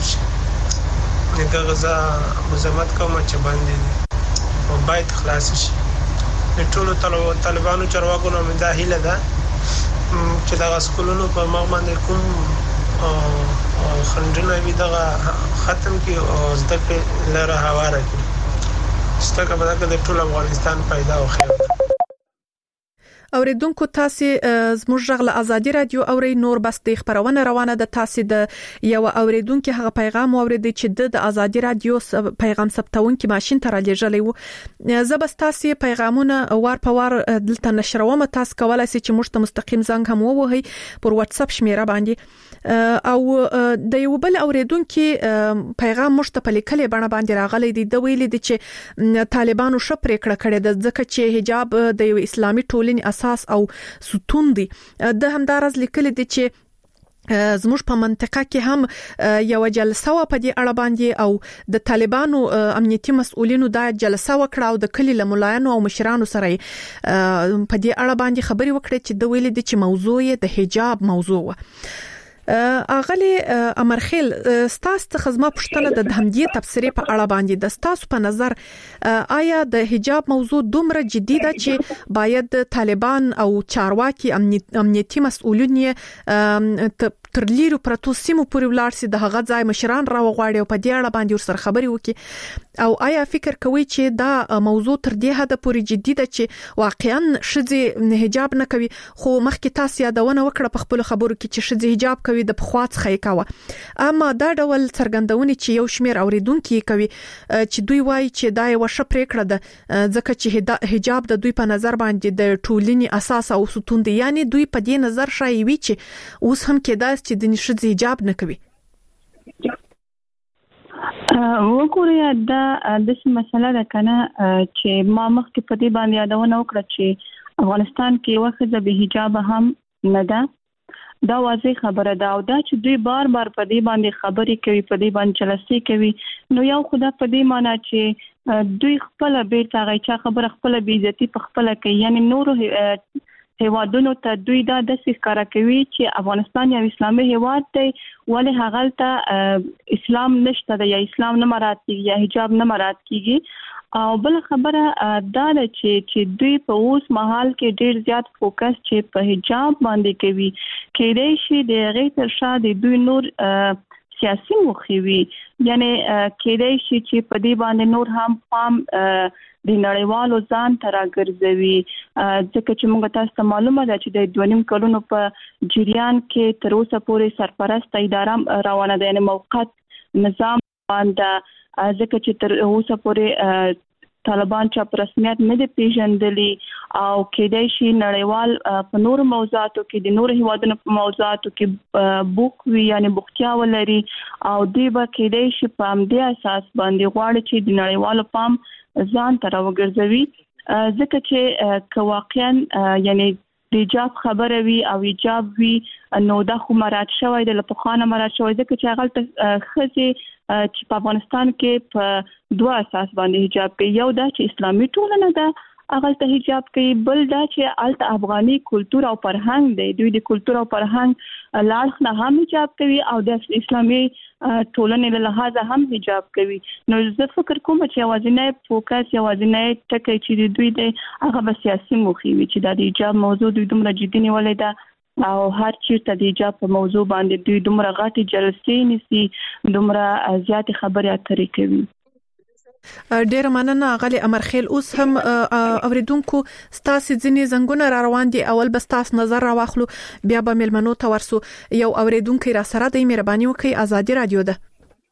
شي د غزا مزمت کوم چې باندې او باید خلاص شي ټول طالبانو چرواګو نو مداهله ده چې د سکولونو په مغ باندې کوم او خنډونه وي دغه ختم کی او زده کړې لره هواره کی ستګه به د ټول افغانستان پیدا او خیر. اوریدونکو تاسو زموږ غږ ازادي رادیو اوري نور بس د خبرونه روانه ده. تاسو د یو اوریدونکو هغه پیغام اوریدي چې د ازادي رادیو پیغام ثبتونکو ماشين تر لېږلې وو. زه بس تاسو پیغامونه وار په وار دلته نشروم. تاسو کولای شئ چې موږ ته مستقیم زنګ هم ووهي پر واتس اپ شمیره باندې او د یو بل اوریدونکو پیغام موږ ته په لیکلې بڼه باندې راغلی دی. د ویلي دي چې طالبانو شپ پریکړه کړې ده ځکه چې حجاب د یو اسلامي ټولنې اساس او ستون دي. د همدارز لیکل دي چې زموږ په منطقه کې هم یو جلسه و په دې اړه باندې او د طالبانو امنیتي مسؤلینو دا جلسه وکړه او د کلی لملایانو او مشرانو سره په دې اړه باندې خبري وکړه چې د ویل دي چې موضوع د حجاب موضوع و. اغلی امرخیل ستاسو ته خدمه پښتنه د همدې تفسیرې په اړه باندې د ستاسو په نظر آیا د حجاب موضوع دومره جدي ده چې باید طالبان او چارواکي امنیتي مسؤلین تر لیرو پرتو سیمو پورې ولاړ سي د هغه ځای مشران را وغواړي او په دې اړه باندې ورسره خبري وکړي او آیا فکر کوي چې دا موضوع تر دې حد پورې جدي ده چې واقعا شذ حجاب نه کوي خو مخکې تاسو یادونه وکړه په خپل خبرو کې چې شذ حجاب کوي د پخوات خې کاوه اما دا ډول څرګندونې چې یو شمیر اوریدونکو کوي چې دوی وایي چې دا یو ښه پریکړه ده ځکه چې حجاب د دوی په نظر باندې د ټولنې اساس او ستون دی یعنی دوی په دې نظر شایي وي چې اوس هم کېدای چې د نشد حجاب نه کوي. وګورئ دا د څه مسله ده کنه چې ما مخکې په دې باندې یادونه وکړه چې افغانستان کې وخت به حجاب هم نه ده. دا واضح خبره ده او دا چې دوی بار بار په دې باندې خبرې کوي په دې باندې جلسې کوي نو یو خدا په دې معنی چې دوی خپل بیرته غیچا خبره خپل بی عزتی په خپل کوي یعنی نور هیوادونو ته دوی دا د ښکارا کوي چې افغانستان یو اسلامي هیواد دی ولې هغه ته اسلام نشته د یا اسلام نه مراد کیږي یا حجاب نه مراد کیږي. او بل خبره دا ده چې چې دوی په اوس مهال کې ډیر زیات فوکس چې په حجاب باندې کوي کېدای شي د غیر تر شا د دوی نور سیاسي مخوي یعنی کېدای شي چې په دې باندې نور هم پام د نړیوالو ځان تر راګرځوي ځکه چې موږ تاسو ته معلومه ده چې د دوه نیم کلونو په جریان کې تر اوسه پورې سرپرست اداره روانه ده یعنی موقت نظام باندې ځکه چې تر اوسه پورې طالبان چا په رسمیت نه دي پیژندلي او کېدای شي نړیوال په نور موضوعاتو کې د نور هیوادونو په موضوعاتو کې بوک وی یعنی بوختیا ولري او دوی به کېدای شي په همدې اساس باندې غواړي چې د نړیوالو پام ځان ته راوګرځوي ځکه چې که واقعا یعنی د حجاب خبره وی او حجاب وی نو دا خو مراد شوی د لپخانه مراد شوی ځکه چې هغه ته خزي چې په افغانستان کې په دوه اساس باندې حجاب کوي یو دا چې اسلامي ټولنه ده هغه ته حجاب کوي بل دا چې الته افغاني کلچر او فرهنګ دی دوی د کلچر او فرهنګ لاړ نه هم حجاب کوي او د اسلامي ټولنې له لحاظه هم حجاب کوي. نو زه فکر کوم چې اوازنه فوکس اوازنه ټکي چې دوی د هغه سیاسي مخوي چې د حجاب موضوع دوی دومره جدي نیولې ده او هر چیرته د حجاب په موضوع باندې دوی دومره غاټي جلسې نيسي دومره زیات خبرې اترې کوي. ډیر مننه غالي امرخیل اوس هم اوریدونکو ستاسو ځینې زنګونه را روان دي اول بس تاسو نظر را واخلو بیا به ملمنو ته ورسو یو اوریدونکو را سره د مهرباني وکي ازادي رادیو ده.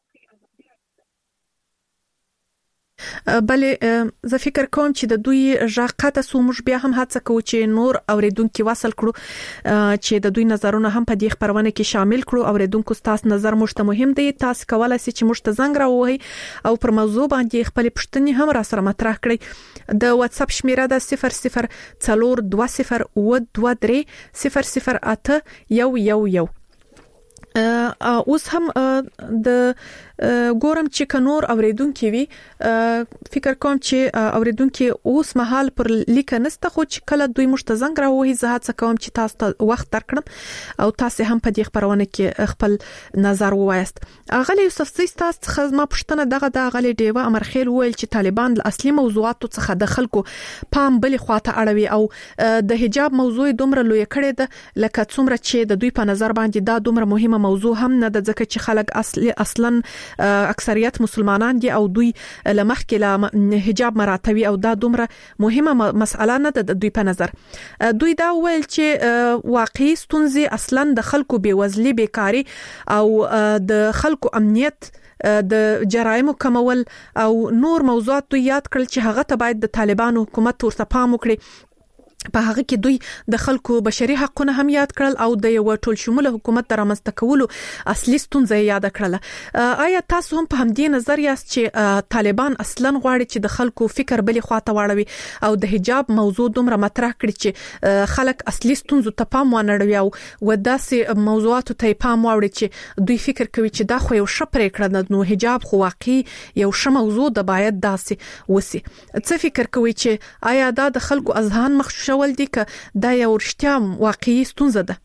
بلې زه فکر کوم چې د دوی ژغه سو موږ بیا هم هڅه کوو چې نور اوریدونکو وصل کړو چې د دوی نظرونه هم په دې خبرونه کې شامل کړو. اوریدونکو ستاسو نظر موږ ته مهم دی تاسو کولای شئ چې موږ ته زنګ راووهي او پر موضوع باندې خپل پوښتنې هم را سره مطرح کړئ. د واتس اپ شمیره ده صفر صفر څلور دوه صفر او دوه درې صفر صفر اته یو یو یو. اوس هم د ګورم چې کنور اوریدونکو وي فکر کوم چې اوریدونکو اوس مهال پر لیک نسته خو چې کله دوی مشتزنګ راوهي زه هڅه کوم چې تاسو ته وخت درکړم او تاسو هم په دې خبرونه کې خپل نظر ووایست. اغلی یوسف سي تاسو خدمه پښتنه دغه د اغلی ډیوه امرخیل ویل چې طالبان د اصلي موضوعاتو څخه د خلکو پام بلې خواته اړوي او د حجاب موضوع دومره لوی کړي ده لکه څومره چې د دوی په نظر باندې دا دومره مهمه مهمه موضوع هم نه د ځکه چې خلک اصلي اصلا اکثریت مسلمانان دي او دوی لمخکې له حجاب مراتبي او دا دومره مهمه مسأله نه ده د دوی په نظر. دوی دا ویل چې واقعي ستونزې اصلا د خلکو بیوزلي بیکاری او د خلکو امنیت د جرایمو کمول او نور موضوعات دوی یاد کړل چې هغه ته باید د طالبانو حکومت ورته پام وکړي. په هغه کې دوی د خلکو بشري حقوقونه هم یاد کړل او د یو ټول شموله حکومت د رامنځته کولو اصلي ستونزه یاد کړل. آیا تاسو هم په همدې نظر یاست چې طالبان اصلا غواړي چې د خلکو فکر بلې خواته واړوي او د حجاب موضوع دومره مطرح کړي چې خلک اصلي ستونزو ته پام ونړوي او وداسې موضوعاتو ته پام واوړي چې دوی فکر کوي چې دا خو یو ښه پرېکړه ده، نو حجاب خو واقعي یو ښه موضوع ده، باید داسې وسی. څه فکر کوي چې آیا دا د خلکو اذهان مخ ول دي که دا یو رښتیا واقعي ستونزه ده؟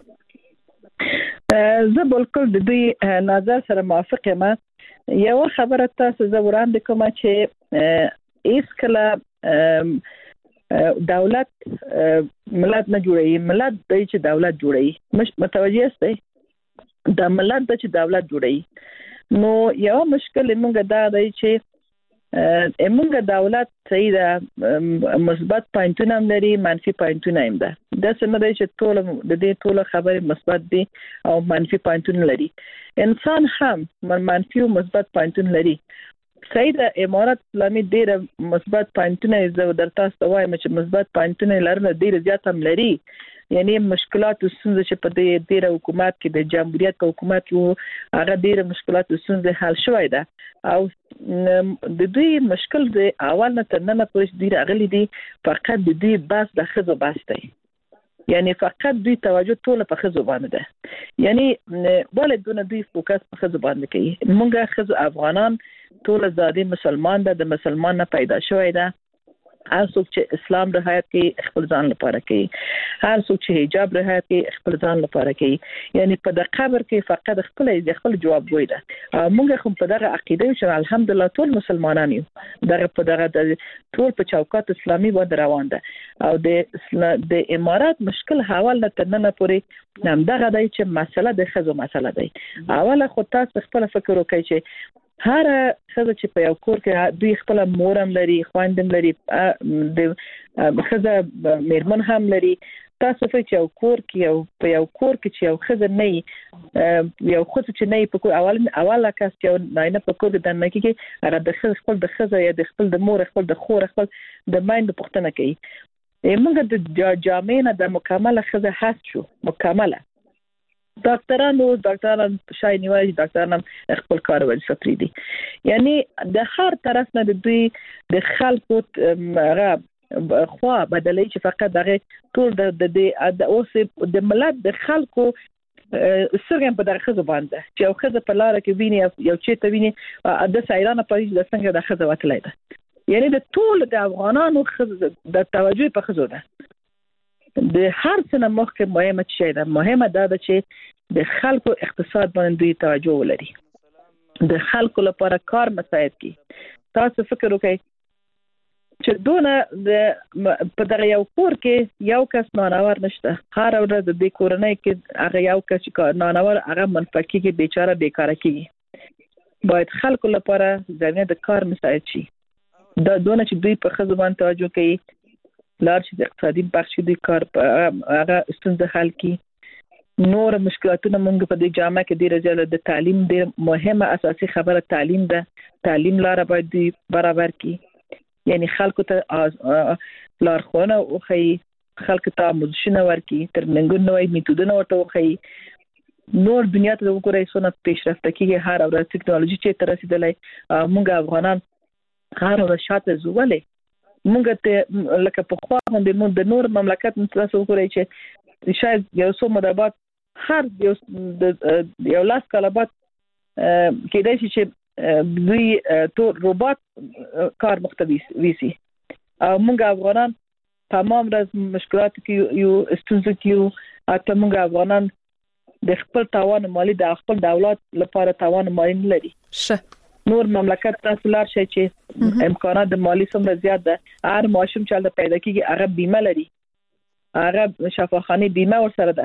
زه بالکل د دوی نظر سره موافق یم. یو خبره تاسو زه وړاندې کوم چې هیڅ کله دولت ملت نه جوړوي، ملت دی چې دولت جوړوي. مش متوجه یاست؟ دا ملت دی چې دولت جوړوي. نو یو مشکل موږ دا دی چې موږ دولت صحیح ده، مثبت پوینټونه هم لري، منفي پوینټونه هم ده. دا څنګه دی چې ټول د دې ټول خبرې مثبت دي او منفي پوینټونه لري. انسان هم منفي او مثبت پوینټونه لري. صحیح ده، امارات اسلامي ډېر مثبت پوینټونه زه درته وایم چې مثبت پوینټونه لرنه ډېر زیات هم لري. یعنی مشکلات او ستونزې چې په دې ډېر حکومت کې د جمهوریت په حکومت کې هغه ډېر مشکلات او ستونزې حل شوی ده او د دوی مشکل د اول نه تر ننه پورې ډېر اغلي دي. فقط د دوی بس د خزو بس دی، یعنی فقط دوی توجه ټول په خزو باندې ده. یعنی ولې دونه دوی فوکس په خزو باندې کوي؟ موږ خزو افغانان ټول زادي مسلمان ده، د مسلمان نه پیدا شوی ده. هر څوک چې اسلام رعایت کوي خپل ځان لپاره کوي، هر څوک چې حجاب رعایت کوي خپل ځان لپاره کوي. یعنی په د قبر کې فقط خپل خپل جواب وای ده. موږ هم په دغه عقیده چې الحمدلله ټول مسلمانان یو، دغه په دغه ټول په چوکاټ اسلامي باندې روان ده. او د د امارات مشکل حواله تر نن پورې هم دغه دی چې مسله د خزو مسله دی. اوله خو تاسو خپل فکر وکړئ چې هر خزه چې په یو کور کې دوی خپل مورم لري، خواندم لري، د خزه میرمن هم لري. تاسو په یو کور کې یو په یو کور کې چې یو خزه نه یو خزه چې نه په کور اول اوله کس چې نه په کور د نه کې هغه د خزه خپل د خزه یا د خپل د مور خپل د خور خپل د ماین د پښتنه کوي. موږ د جامعه د مکمله خزه هست شو مکمله. ډاکټرانو ډاکټران شای نیوي ډاکټران خپل کار وځي فکرې دي. یعنی د هر طرف نه د دوی د خلکو هغه خو بدلې چې فقط دغه ټول د د اوس د ملت د خلکو سرګم په دغه خزه باندې چې یو خزه په لار کې ویني یو چې ته ویني د سایرانه په د څنګه د خزه وتلای ده. یعنی د ټول د افغانانو خزه د توجه په خزه ده. د هر څه نه مخکې مهمه شی ده، مهمه ده چې د خلکو اقتصاد باندې دوی توجه ولري، د خلکو لپاره کار مساعد کی. تاسو فکر وکړئ چې دونه د په دغه یو کور کې یو کس نانور نشته، هر ورځ د دې کورنۍ کې هغه یو کس چې نانور هغه منفقي کې بیچاره بیکاره کیږي. باید خلکو لپاره ځنه د کار مساعد شي. دا دونه چې دوی په خزه باندې توجه کوي لار چې د اقتصادي بخش دی کار هغه ستونزه حل کی. نور مشکلاتونه موږ په دې جامعه کې ډیر زیاته د تعلیم ډیر مهمه اساسي خبره تعلیم ده. تعلیم لار باید دی برابر کی، یعنی خلکو ته لارښوونه وکړي، خلکو ته آموزشونه ورکړي، ترننګونه نوې میتودونه ورته وکړي. نور دنیا ته وګورئ څونه پیشرفته کیږي، هر ورځ ټکنالوژي چې تر رسیدلای. موږ افغانان هر ورځ شاته زولې. موږ ته لکه په خوا باندې موږ د نور مملکت تاسو وګورئ چې شاید یو څو مدابات هر یو د یو لاس کلابات کېدای شي چې دوی ټول روبوت کار مختوي ویسي. او موږ افغانان تمام ورځ مشکلات کې یو ستونزې کې اته موږ افغانان د خپل توان مالی د خپل دولت لپاره توان مالی نه لري. شه نور مملکت تاسو لار شي چې امکانات د مالی څومره زیات ده. هر ماشوم چې د پیدا کیږي هغه بیمه لري، هغه شفاخانه بیمه ورسره ده.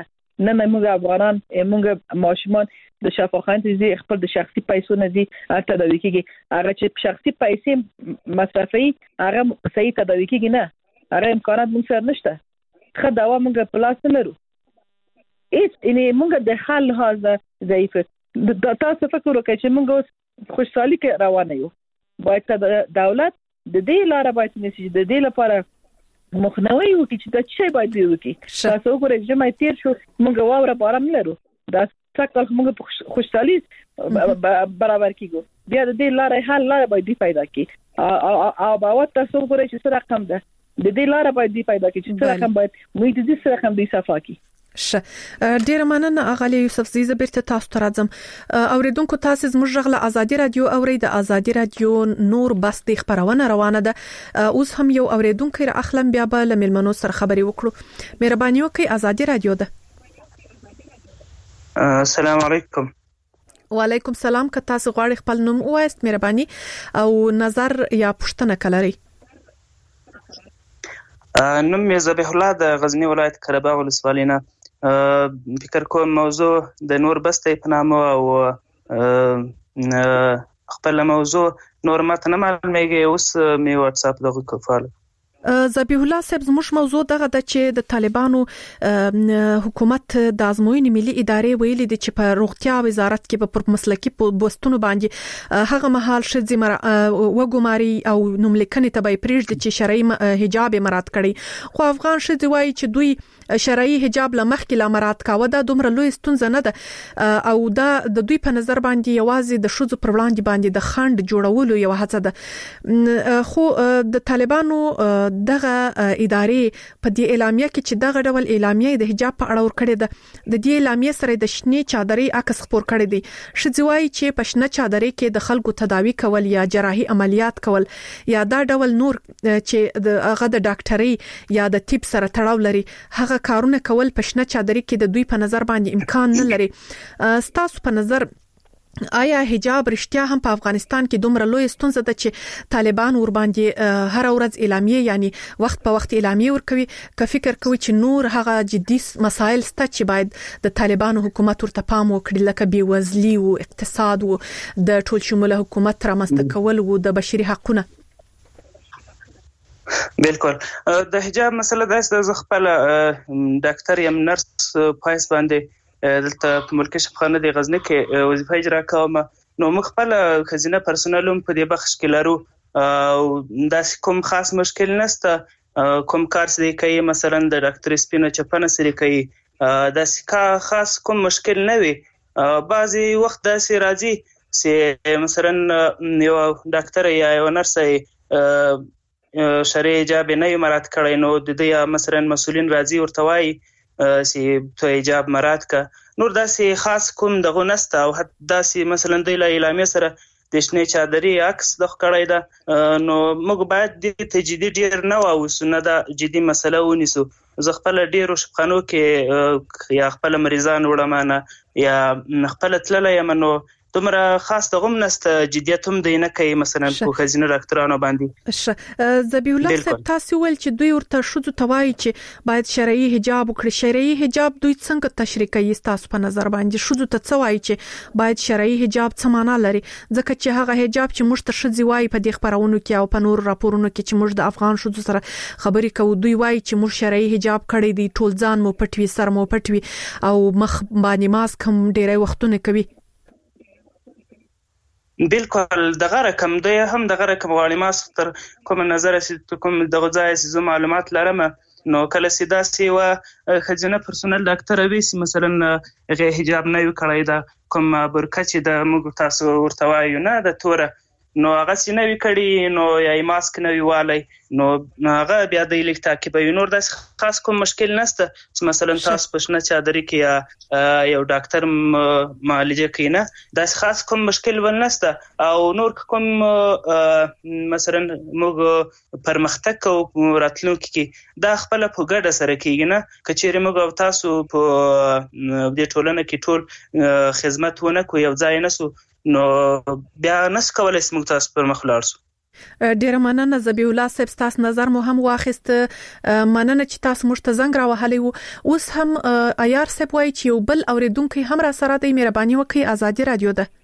نن موږ افغانان موږ ماشومان د شفاخانه دي خپل د شخصي پیسو نه دي تداوي کیږي هغه چې شخصي پیسې مصرفي هغه صحیح تداوي کیږي نه هغه امکانات موږ سره نشته خو دا موږ په لاس نه لرو هیڅ یعنی موږ د حل لحاظ ضعیف د تاسو فکر وکړئ چې موږ اوس خوشحالي کې روان یو باید دولت د دې لاره باید نشي د دې لپاره مخنیوي وکړي چې دا څه باید وکړي تاسو وګورئ چې مې تیر شو موږ واوره بارم لرو دا څکل موږ خوشحالي برابر کیږو بیا د دې لاره حل لاره باید پیدا کړي او باور تاسو وګورئ چې څه رقم ده د دې لاره باید پیدا کړي چې څه رقم باید موږ د دې څه رقم دی صفا کړي شه ډیر مننه اغلی یوسف زیزه بیرته تاسو ته راځم اوریدونکو تاسو زموږ غږ له ازادي رادیو اوري د ازادي رادیو نور بس د خبرونه روانه ده اوس هم یو اوریدونکو را اخلم بیا به لملمنو سره خبري وکړو مهرباني وکړئ ازادي رادیو ده السلام علیکم وعلیکم السلام که تاسو غواړئ خپل نوم ووایست مهرباني او نظر یا پوښتنه کولای نوم مې ذبیح الله د غزنی ولایت قره باغ ولسوالۍ نه فکر کوم موضوع د نور بسته په نامه او خپل موضوع نور ماته نه معلومیږي اوس مې واتس اپ دغه کوفال ذبیح الله صاحب زموږ موضوع دغه د چې د طالبانو حکومت د ازموینې ملي ادارې ویلي دي چې په روغتیا وزارت کې په پر مسلکي بوستونو باندې هغه مهال شې وګماري او نوملیکنې ته به پریږدي چې شرعي حجاب مراد کړي خو افغان شې وایي چې دوی شرعي حجاب لمخکې لا مراد کاوه دا دومره لوی ستونزه نه ده او دا د دوی په نظر باندې یوازې د شوزو پر وړاندې باندې د خند جوړولو یو هڅه ده خو د طالبانو دغه ادارې په دې اعلامیه کې چې دغه ډول اعلامیه د حجاب په اړه ور کړې ده د دې اعلامیه سره د شنې چادرې عکس خبر کړی دی شځوي چې په شنه چادرې کې د خلکو تداوی کول یا جراحي عملیات کول یا دا ډول نور چې د هغه د ډاکټري یا د طب سره تړاو لري هغه کارونه کول په شنه چادرې کې د دوی په نظر باندې امکان نه لري ستاسو په نظر آیا حجاب رښتیا هم په افغانستان کې دومره لوی ستونزه ده چې طالبان ور باندې هر ورځ اعلامیه یعنی وخت په وخت اعلامیه ورکوي که فکر کوي چې نور هغه جدي مسایل ست چې باید د طالبانو حکومت ورته پام وکړي لکه بیوزلي او اقتصاد او د ټول شموله حکومت رامنځته کول او د بشري حقوقونه بالکل د حجاب مسله د خپل ډاکټر یم نرس پایس باندې دلته په ملکی شفاخانه د غزنی کې وظیفه اجرا کوم نو موږ خپل خزینه پرسونل په دې بخش کې لرو او داس کوم خاص مشکل نشته کوم کار سره کوي مثلا د ډاکټر سپینه چپنه سره کوي داس کا خاص کوم مشکل نه وي بعضي وخت داس راځي چې مثلا یو ډاکټر یا یو نرس شرعي حجاب نه مراد کړي نو د دې مثلا مسولین راځي ورته وایي سی تو حجاب مراد کا نور داسې خاص کوم دغه نسته او داسې مثلا د اعلامیه سره د شنه چادرې عکس د کړای دا نو موږ باید د تجدید ډیر نه واوسو نه دا جدي مسله ونیسو زه خپل ډیرو شپخانو کې یا خپل مریضان وړمانه یا خپل تللی یم نو دومره خاص دغم نسته جديت هم دی نه کوي مثلا په خزینه ډاکټرانو باندې ذبیح الله صاحب تاسو ول چې دوی ورته شوزو توای چې باید شرعي حجاب وکړي شرعي حجاب دوی څنګه تشریح کوي تاسو په نظر باندې شوزو ته څوای چې باید شرعي حجاب څه معنا لري ځکه چې هغه حجاب چې موږ ته شوزي وای په دې خبرونو کې او په نور راپورونو کې چې موږ د افغان شوزو سره خبرې کوو دوی وای چې موږ شرعي حجاب کړی دی ټول ځان مو پټوي سر مو پټوي او مخ باندې ماسک هم ډیره وختونه کوي بالکل دغه رقم دی هم دغه رقم غواړي ما ستر کوم نظر سي کوم دغه ځای سي معلومات لرم نو کله سیدا سی وا خزینه پرسونل ډاکټر وی سي مثلا غي حجاب نه وکړای دا کوم برکه چې د موږ تاسو ورته وایو نه د توره نو هغه سینه وکړي نو یا ماسک نه ویوالي نو هغه بیا د لیک تعقیب نور د خاص کوم مشکل نشته چې مثلا تاسو پښنه چادرې کې یا یو ډاکټر معالجه کینه د خاص کوم مشکل ولنسته او نور کوم مثلا موږ پرمختګ او راتلونکي کې دا خپل په ګډه سره کیږي نه کچېره موږ تاسو په دې ټولنه کې ټول خدمت ونه کوو یو ځای نسو نو بیا نس کولای سم تاسو پر مخ لاړ شو ډیر مننه زبی الله صاحب تاسو نظر مو هم واخیست مننه چې تاسو موږ ته زنګ راوهلی وو اوس هم عیار صاحب وایي چې یو بل اوریدونکو هم را سره د مهرباني وکي ازادي رادیو ده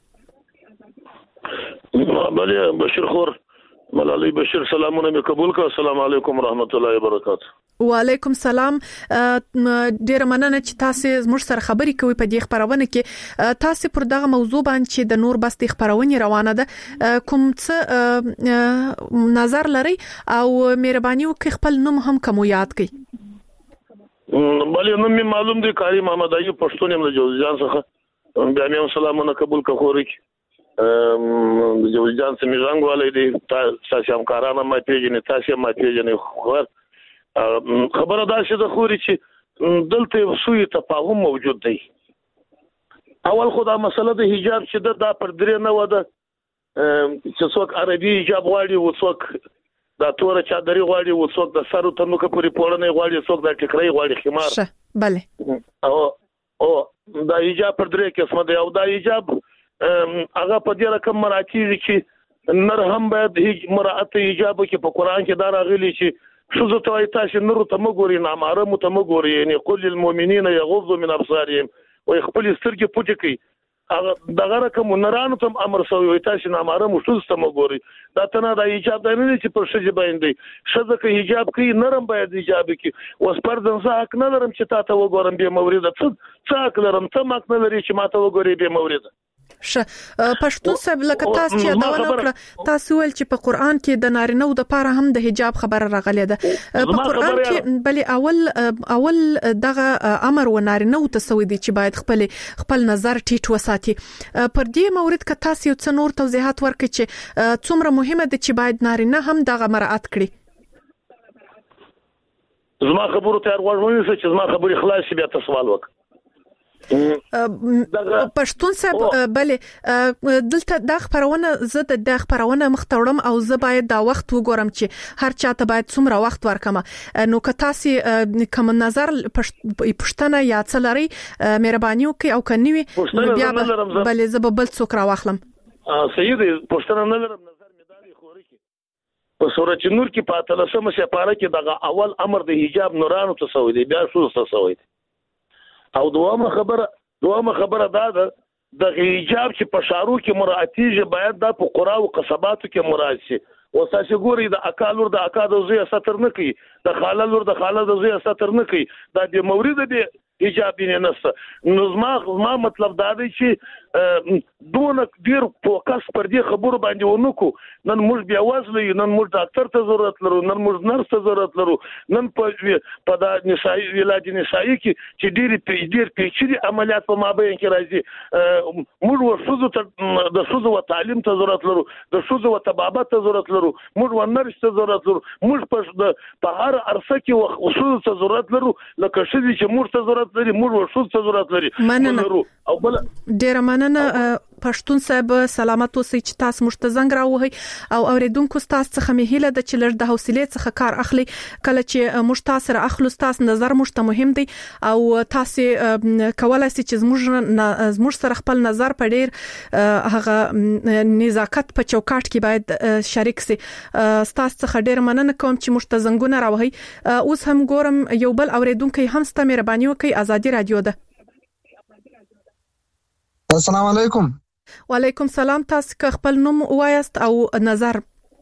بله بشیر خور ملالي بشیر سلامونه مې قبول کړه السلام علیکم ورحمت الله وبرکاته وعلیکم سلام ډیر مننه چې تاسو موږ سره خبرې کوي په دې خبرونه کې تاسو پر دغه موضوع باندې د نور بس د خبرونه روانه ده کوم څه نظر لري او مهرباني وکړئ خپل نوم هم کوم یاد کړئ بله نوم می معلوم دی کاری محمد ایوب پښتون یم د جوزجان څخه بیا مې سلامونه قبول کړه خوري د جوزجان سمې ژوند ولې دی تاسو هم کارانه ما پیژنې تاسو ما پیژنې خور خبره دا چې د خوري چې دلته سوی تفاهم موجود دی اول خو دا مسله د حجاب چې دا پر درې نه وده چې څوک عربي حجاب غواړي او څوک دا تور چادري غواړي او څوک د سر ته نو کپوري پوړنه غواړي څوک د ټکرای غواړي خمار شه bale او او دا حجاب پر درې قسمه دی او دا حجاب هغه په دې رقم مراتب چې نر هم باید مراعات حجاب کې په قران کې دا راغلي چې شوزه ته تاسو نور ته مګوري نه محرم ته مګوري یعنی قل للمؤمنین یغضوا من ابصارهم ويخبل سترګې پټ کړي هغه دغه رقم نرانو ته امر شوی وي تاسو نه محرم شوزه ته مګوري دا تنه د حجاب نه چې پر شجه باندې شزه کې حجاب کوي نرم باید حجاب کوي اوس پر ځنځه حق نه لرم چې تاسو وګورم به مورید څه حق لرم ته ماک نه لري چې ماته وګوري به مورید شه پښتون صاحب لکه تاسو چې دا ونه تاسو ول چې په قران کې د نارینه د پاره هم د حجاب خبره راغلی ده په قران کې بل اول اول دغه امر و نارینه ته سوي دي چې باید خپل خپل نظر ټیټ وساتي پر دې مورید کې تاسو یو څه نور توضیحات ورکړئ چې څومره مهمه ده چې باید نارینه هم دغه مراعات کړي زما خبرو ته ورغونې چې زما خبرې خلاص بیا تاسو سوال وکړئ پښتون صاحب بله دلته د خبرونه زه د خبرونه مختورم او زه باید دا وخت وګورم چې هر چاته باید څومره وخت ورکم نو که تاسو کوم نظر پښتنه یا څلري مهرباني وکي او کني بیا بله زه بل څوک راوخلم سید پښتنه نه لرم نظر مداري خوري کې په سورۃ نور کې په تلسمه سپاره کې دغه اول امر د حجاب نورانو ته سوی دی بیا شو څه سوی او دوامه خبره دوامه خبره دا ده د حجاب چې په شارو کې مراعاتیږي باید د په قرا او قصباتو کې مراعات شي او تاسو ګوري د اکالور د اکاد زوی ستر نه کوي د خاللور د خالد زوی ستر نه کوي دا د مورید دی حجاب نه نسته نو زما زما مطلب دا دی چې دونه ډیر فوکس پر دې خبرو باندې ونکو نن موږ بیا وازلې نن موږ ډاکټر ته ضرورت لرو نن موږ نرس ته ضرورت لرو نن په په د نسایي ولادت نسایي کې چې ډیر ډیر پیچلي عملیات په مابین کې راځي موږ ورسوزو ته د سوزو او تعلیم ته ضرورت لرو د سوزو او طبابت ته ضرورت لرو موږ ونرس ته ضرورت لرو موږ په په هر عرصه کې وسوزو ته ضرورت لرو لکه شې چې موږ ته ضرورت لري موږ ورسوزو ته ضرورت لري مننه او بل ډیر مننه پښتون صاحب سلامت اوسئ چې تاسو موږ ته زنګ راوهی او اوریدونکو تاسو څخه مهیله د چلر د حوصله څخه کار اخلي کله چې موږ تاسو سره اخلو تاسو نظر موږ ته مهم دی او تاسو کولای شئ چې موږ موږ سره خپل نظر په ډیر هغه نزاکت په چوکاټ کې باید شریک سي تاسو څخه ډیر مننه کوم چې موږ ته زنګونه راوهی اوس هم ګورم یو بل اوریدونکو هم ستاسو مهرباني وکړئ ازادي رادیو ده السلام علیکم وعلیکم سلام تاسو خپل نوم وایست او نظر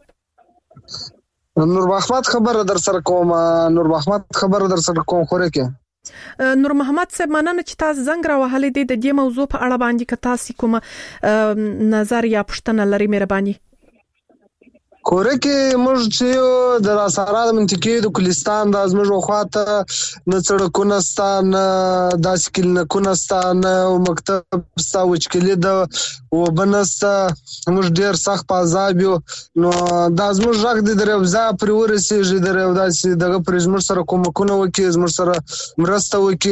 نور محمد خبر در سره کوم نور محمد خبر در سره کوم خوره کې نور محمد صاحب مننه چې تاسو زنګ راوهلې دي د دې موضوع په اړه باندې که تاسو کوم نظر یا پوښتنه لري مهرباني کوره کې موږ چې د راسره د منطقې د کلستان د ازمږ وخواته نه سړکونه ستان داسې کلینیکونه ستان او مکتب ستا وچکلي د وبنسته موږ ډیر سخت په عذاب یو نو د ازمږ ژغ د دروازه پرې ورسېږي د داسې دغه پرې زموږ سره کومکونه وکړي زموږ سره مرسته وکړي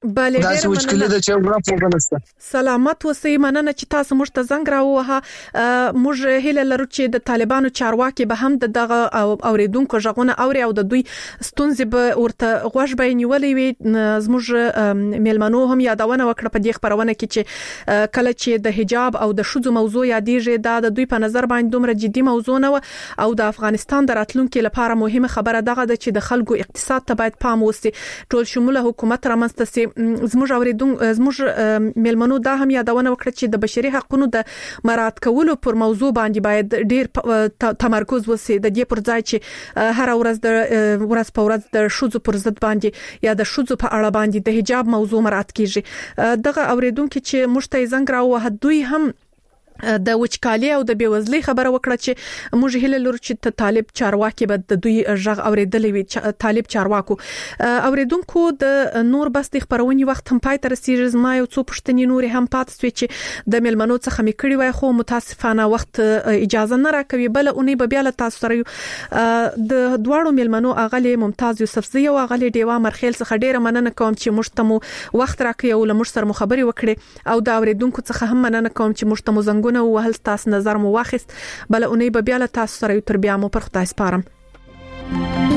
بله دا چې وچکلي د چې ورته وګنسته سلامت اوسئ مننه چې تاسو موږ ته زنګ راووهه موږ هیله لرو چې د طالبانو چارواکي به هم دغه اوریدونکو ژغونه اوري او د دوی ستونزې به ورته غوږ به نیولې وي زموږ میلمنو هم یادونه وکړه په دې خبرونه کې چې کله چې د حجاب او د شذو موضوع یادېږي دا د دوی په نظر باندې دومره جدي موضوع نه او د افغانستان د راتلونکو لپاره مهمه خبره دغه ده چې د خلکو اقتصاد ته باید پام وشي ټول شموله حکومت رامنځته سي زموږ اوریدونکو زموږ میلمنو دا هم یادونه وکړه چې د بشري حقوقو د مراعات کولو پر موضوع باندې باید ډیر تمرکز وشي د دې پر ځای چې هر ورځ د ورځ په ورځ د شذو پر ضد باندې یا د شذو په اړه باندې د حجاب موضوع مراعات کیږي دغه اوریدونکو چې مشته زنګ راوه دوی هم د وچکالي او د بیوزلۍ خبره وکړه چې موږ هیله لرو چې طالب چارواکي به د دوی ژغ اوریدلې وي طالب چارواکو اوریدونکو د نور بس د خبرونې وخت هم پای ته رسیدي زما یو څو پښتني نور هم پات سوي چې د ملمنو څخه مې کړی وای خو متاسفانه وخت اجازه نه راکوي بل اونې به بیا له تاسو سره د دواړو ملمنو اغلی ممتاز یوسفزی او اغلی دیوا مرخیل څخه ډیره مننه کوم چې مشتمو وخت راکوي او له مش سره خبري وکړي او د اوریدونکو څخه هم مننه کوم چې مشتمو زنګ نو وهل تاسو نظر مو واخست بل اونې به بیا له تاسو سره تر بیا مو پر خدای سپارم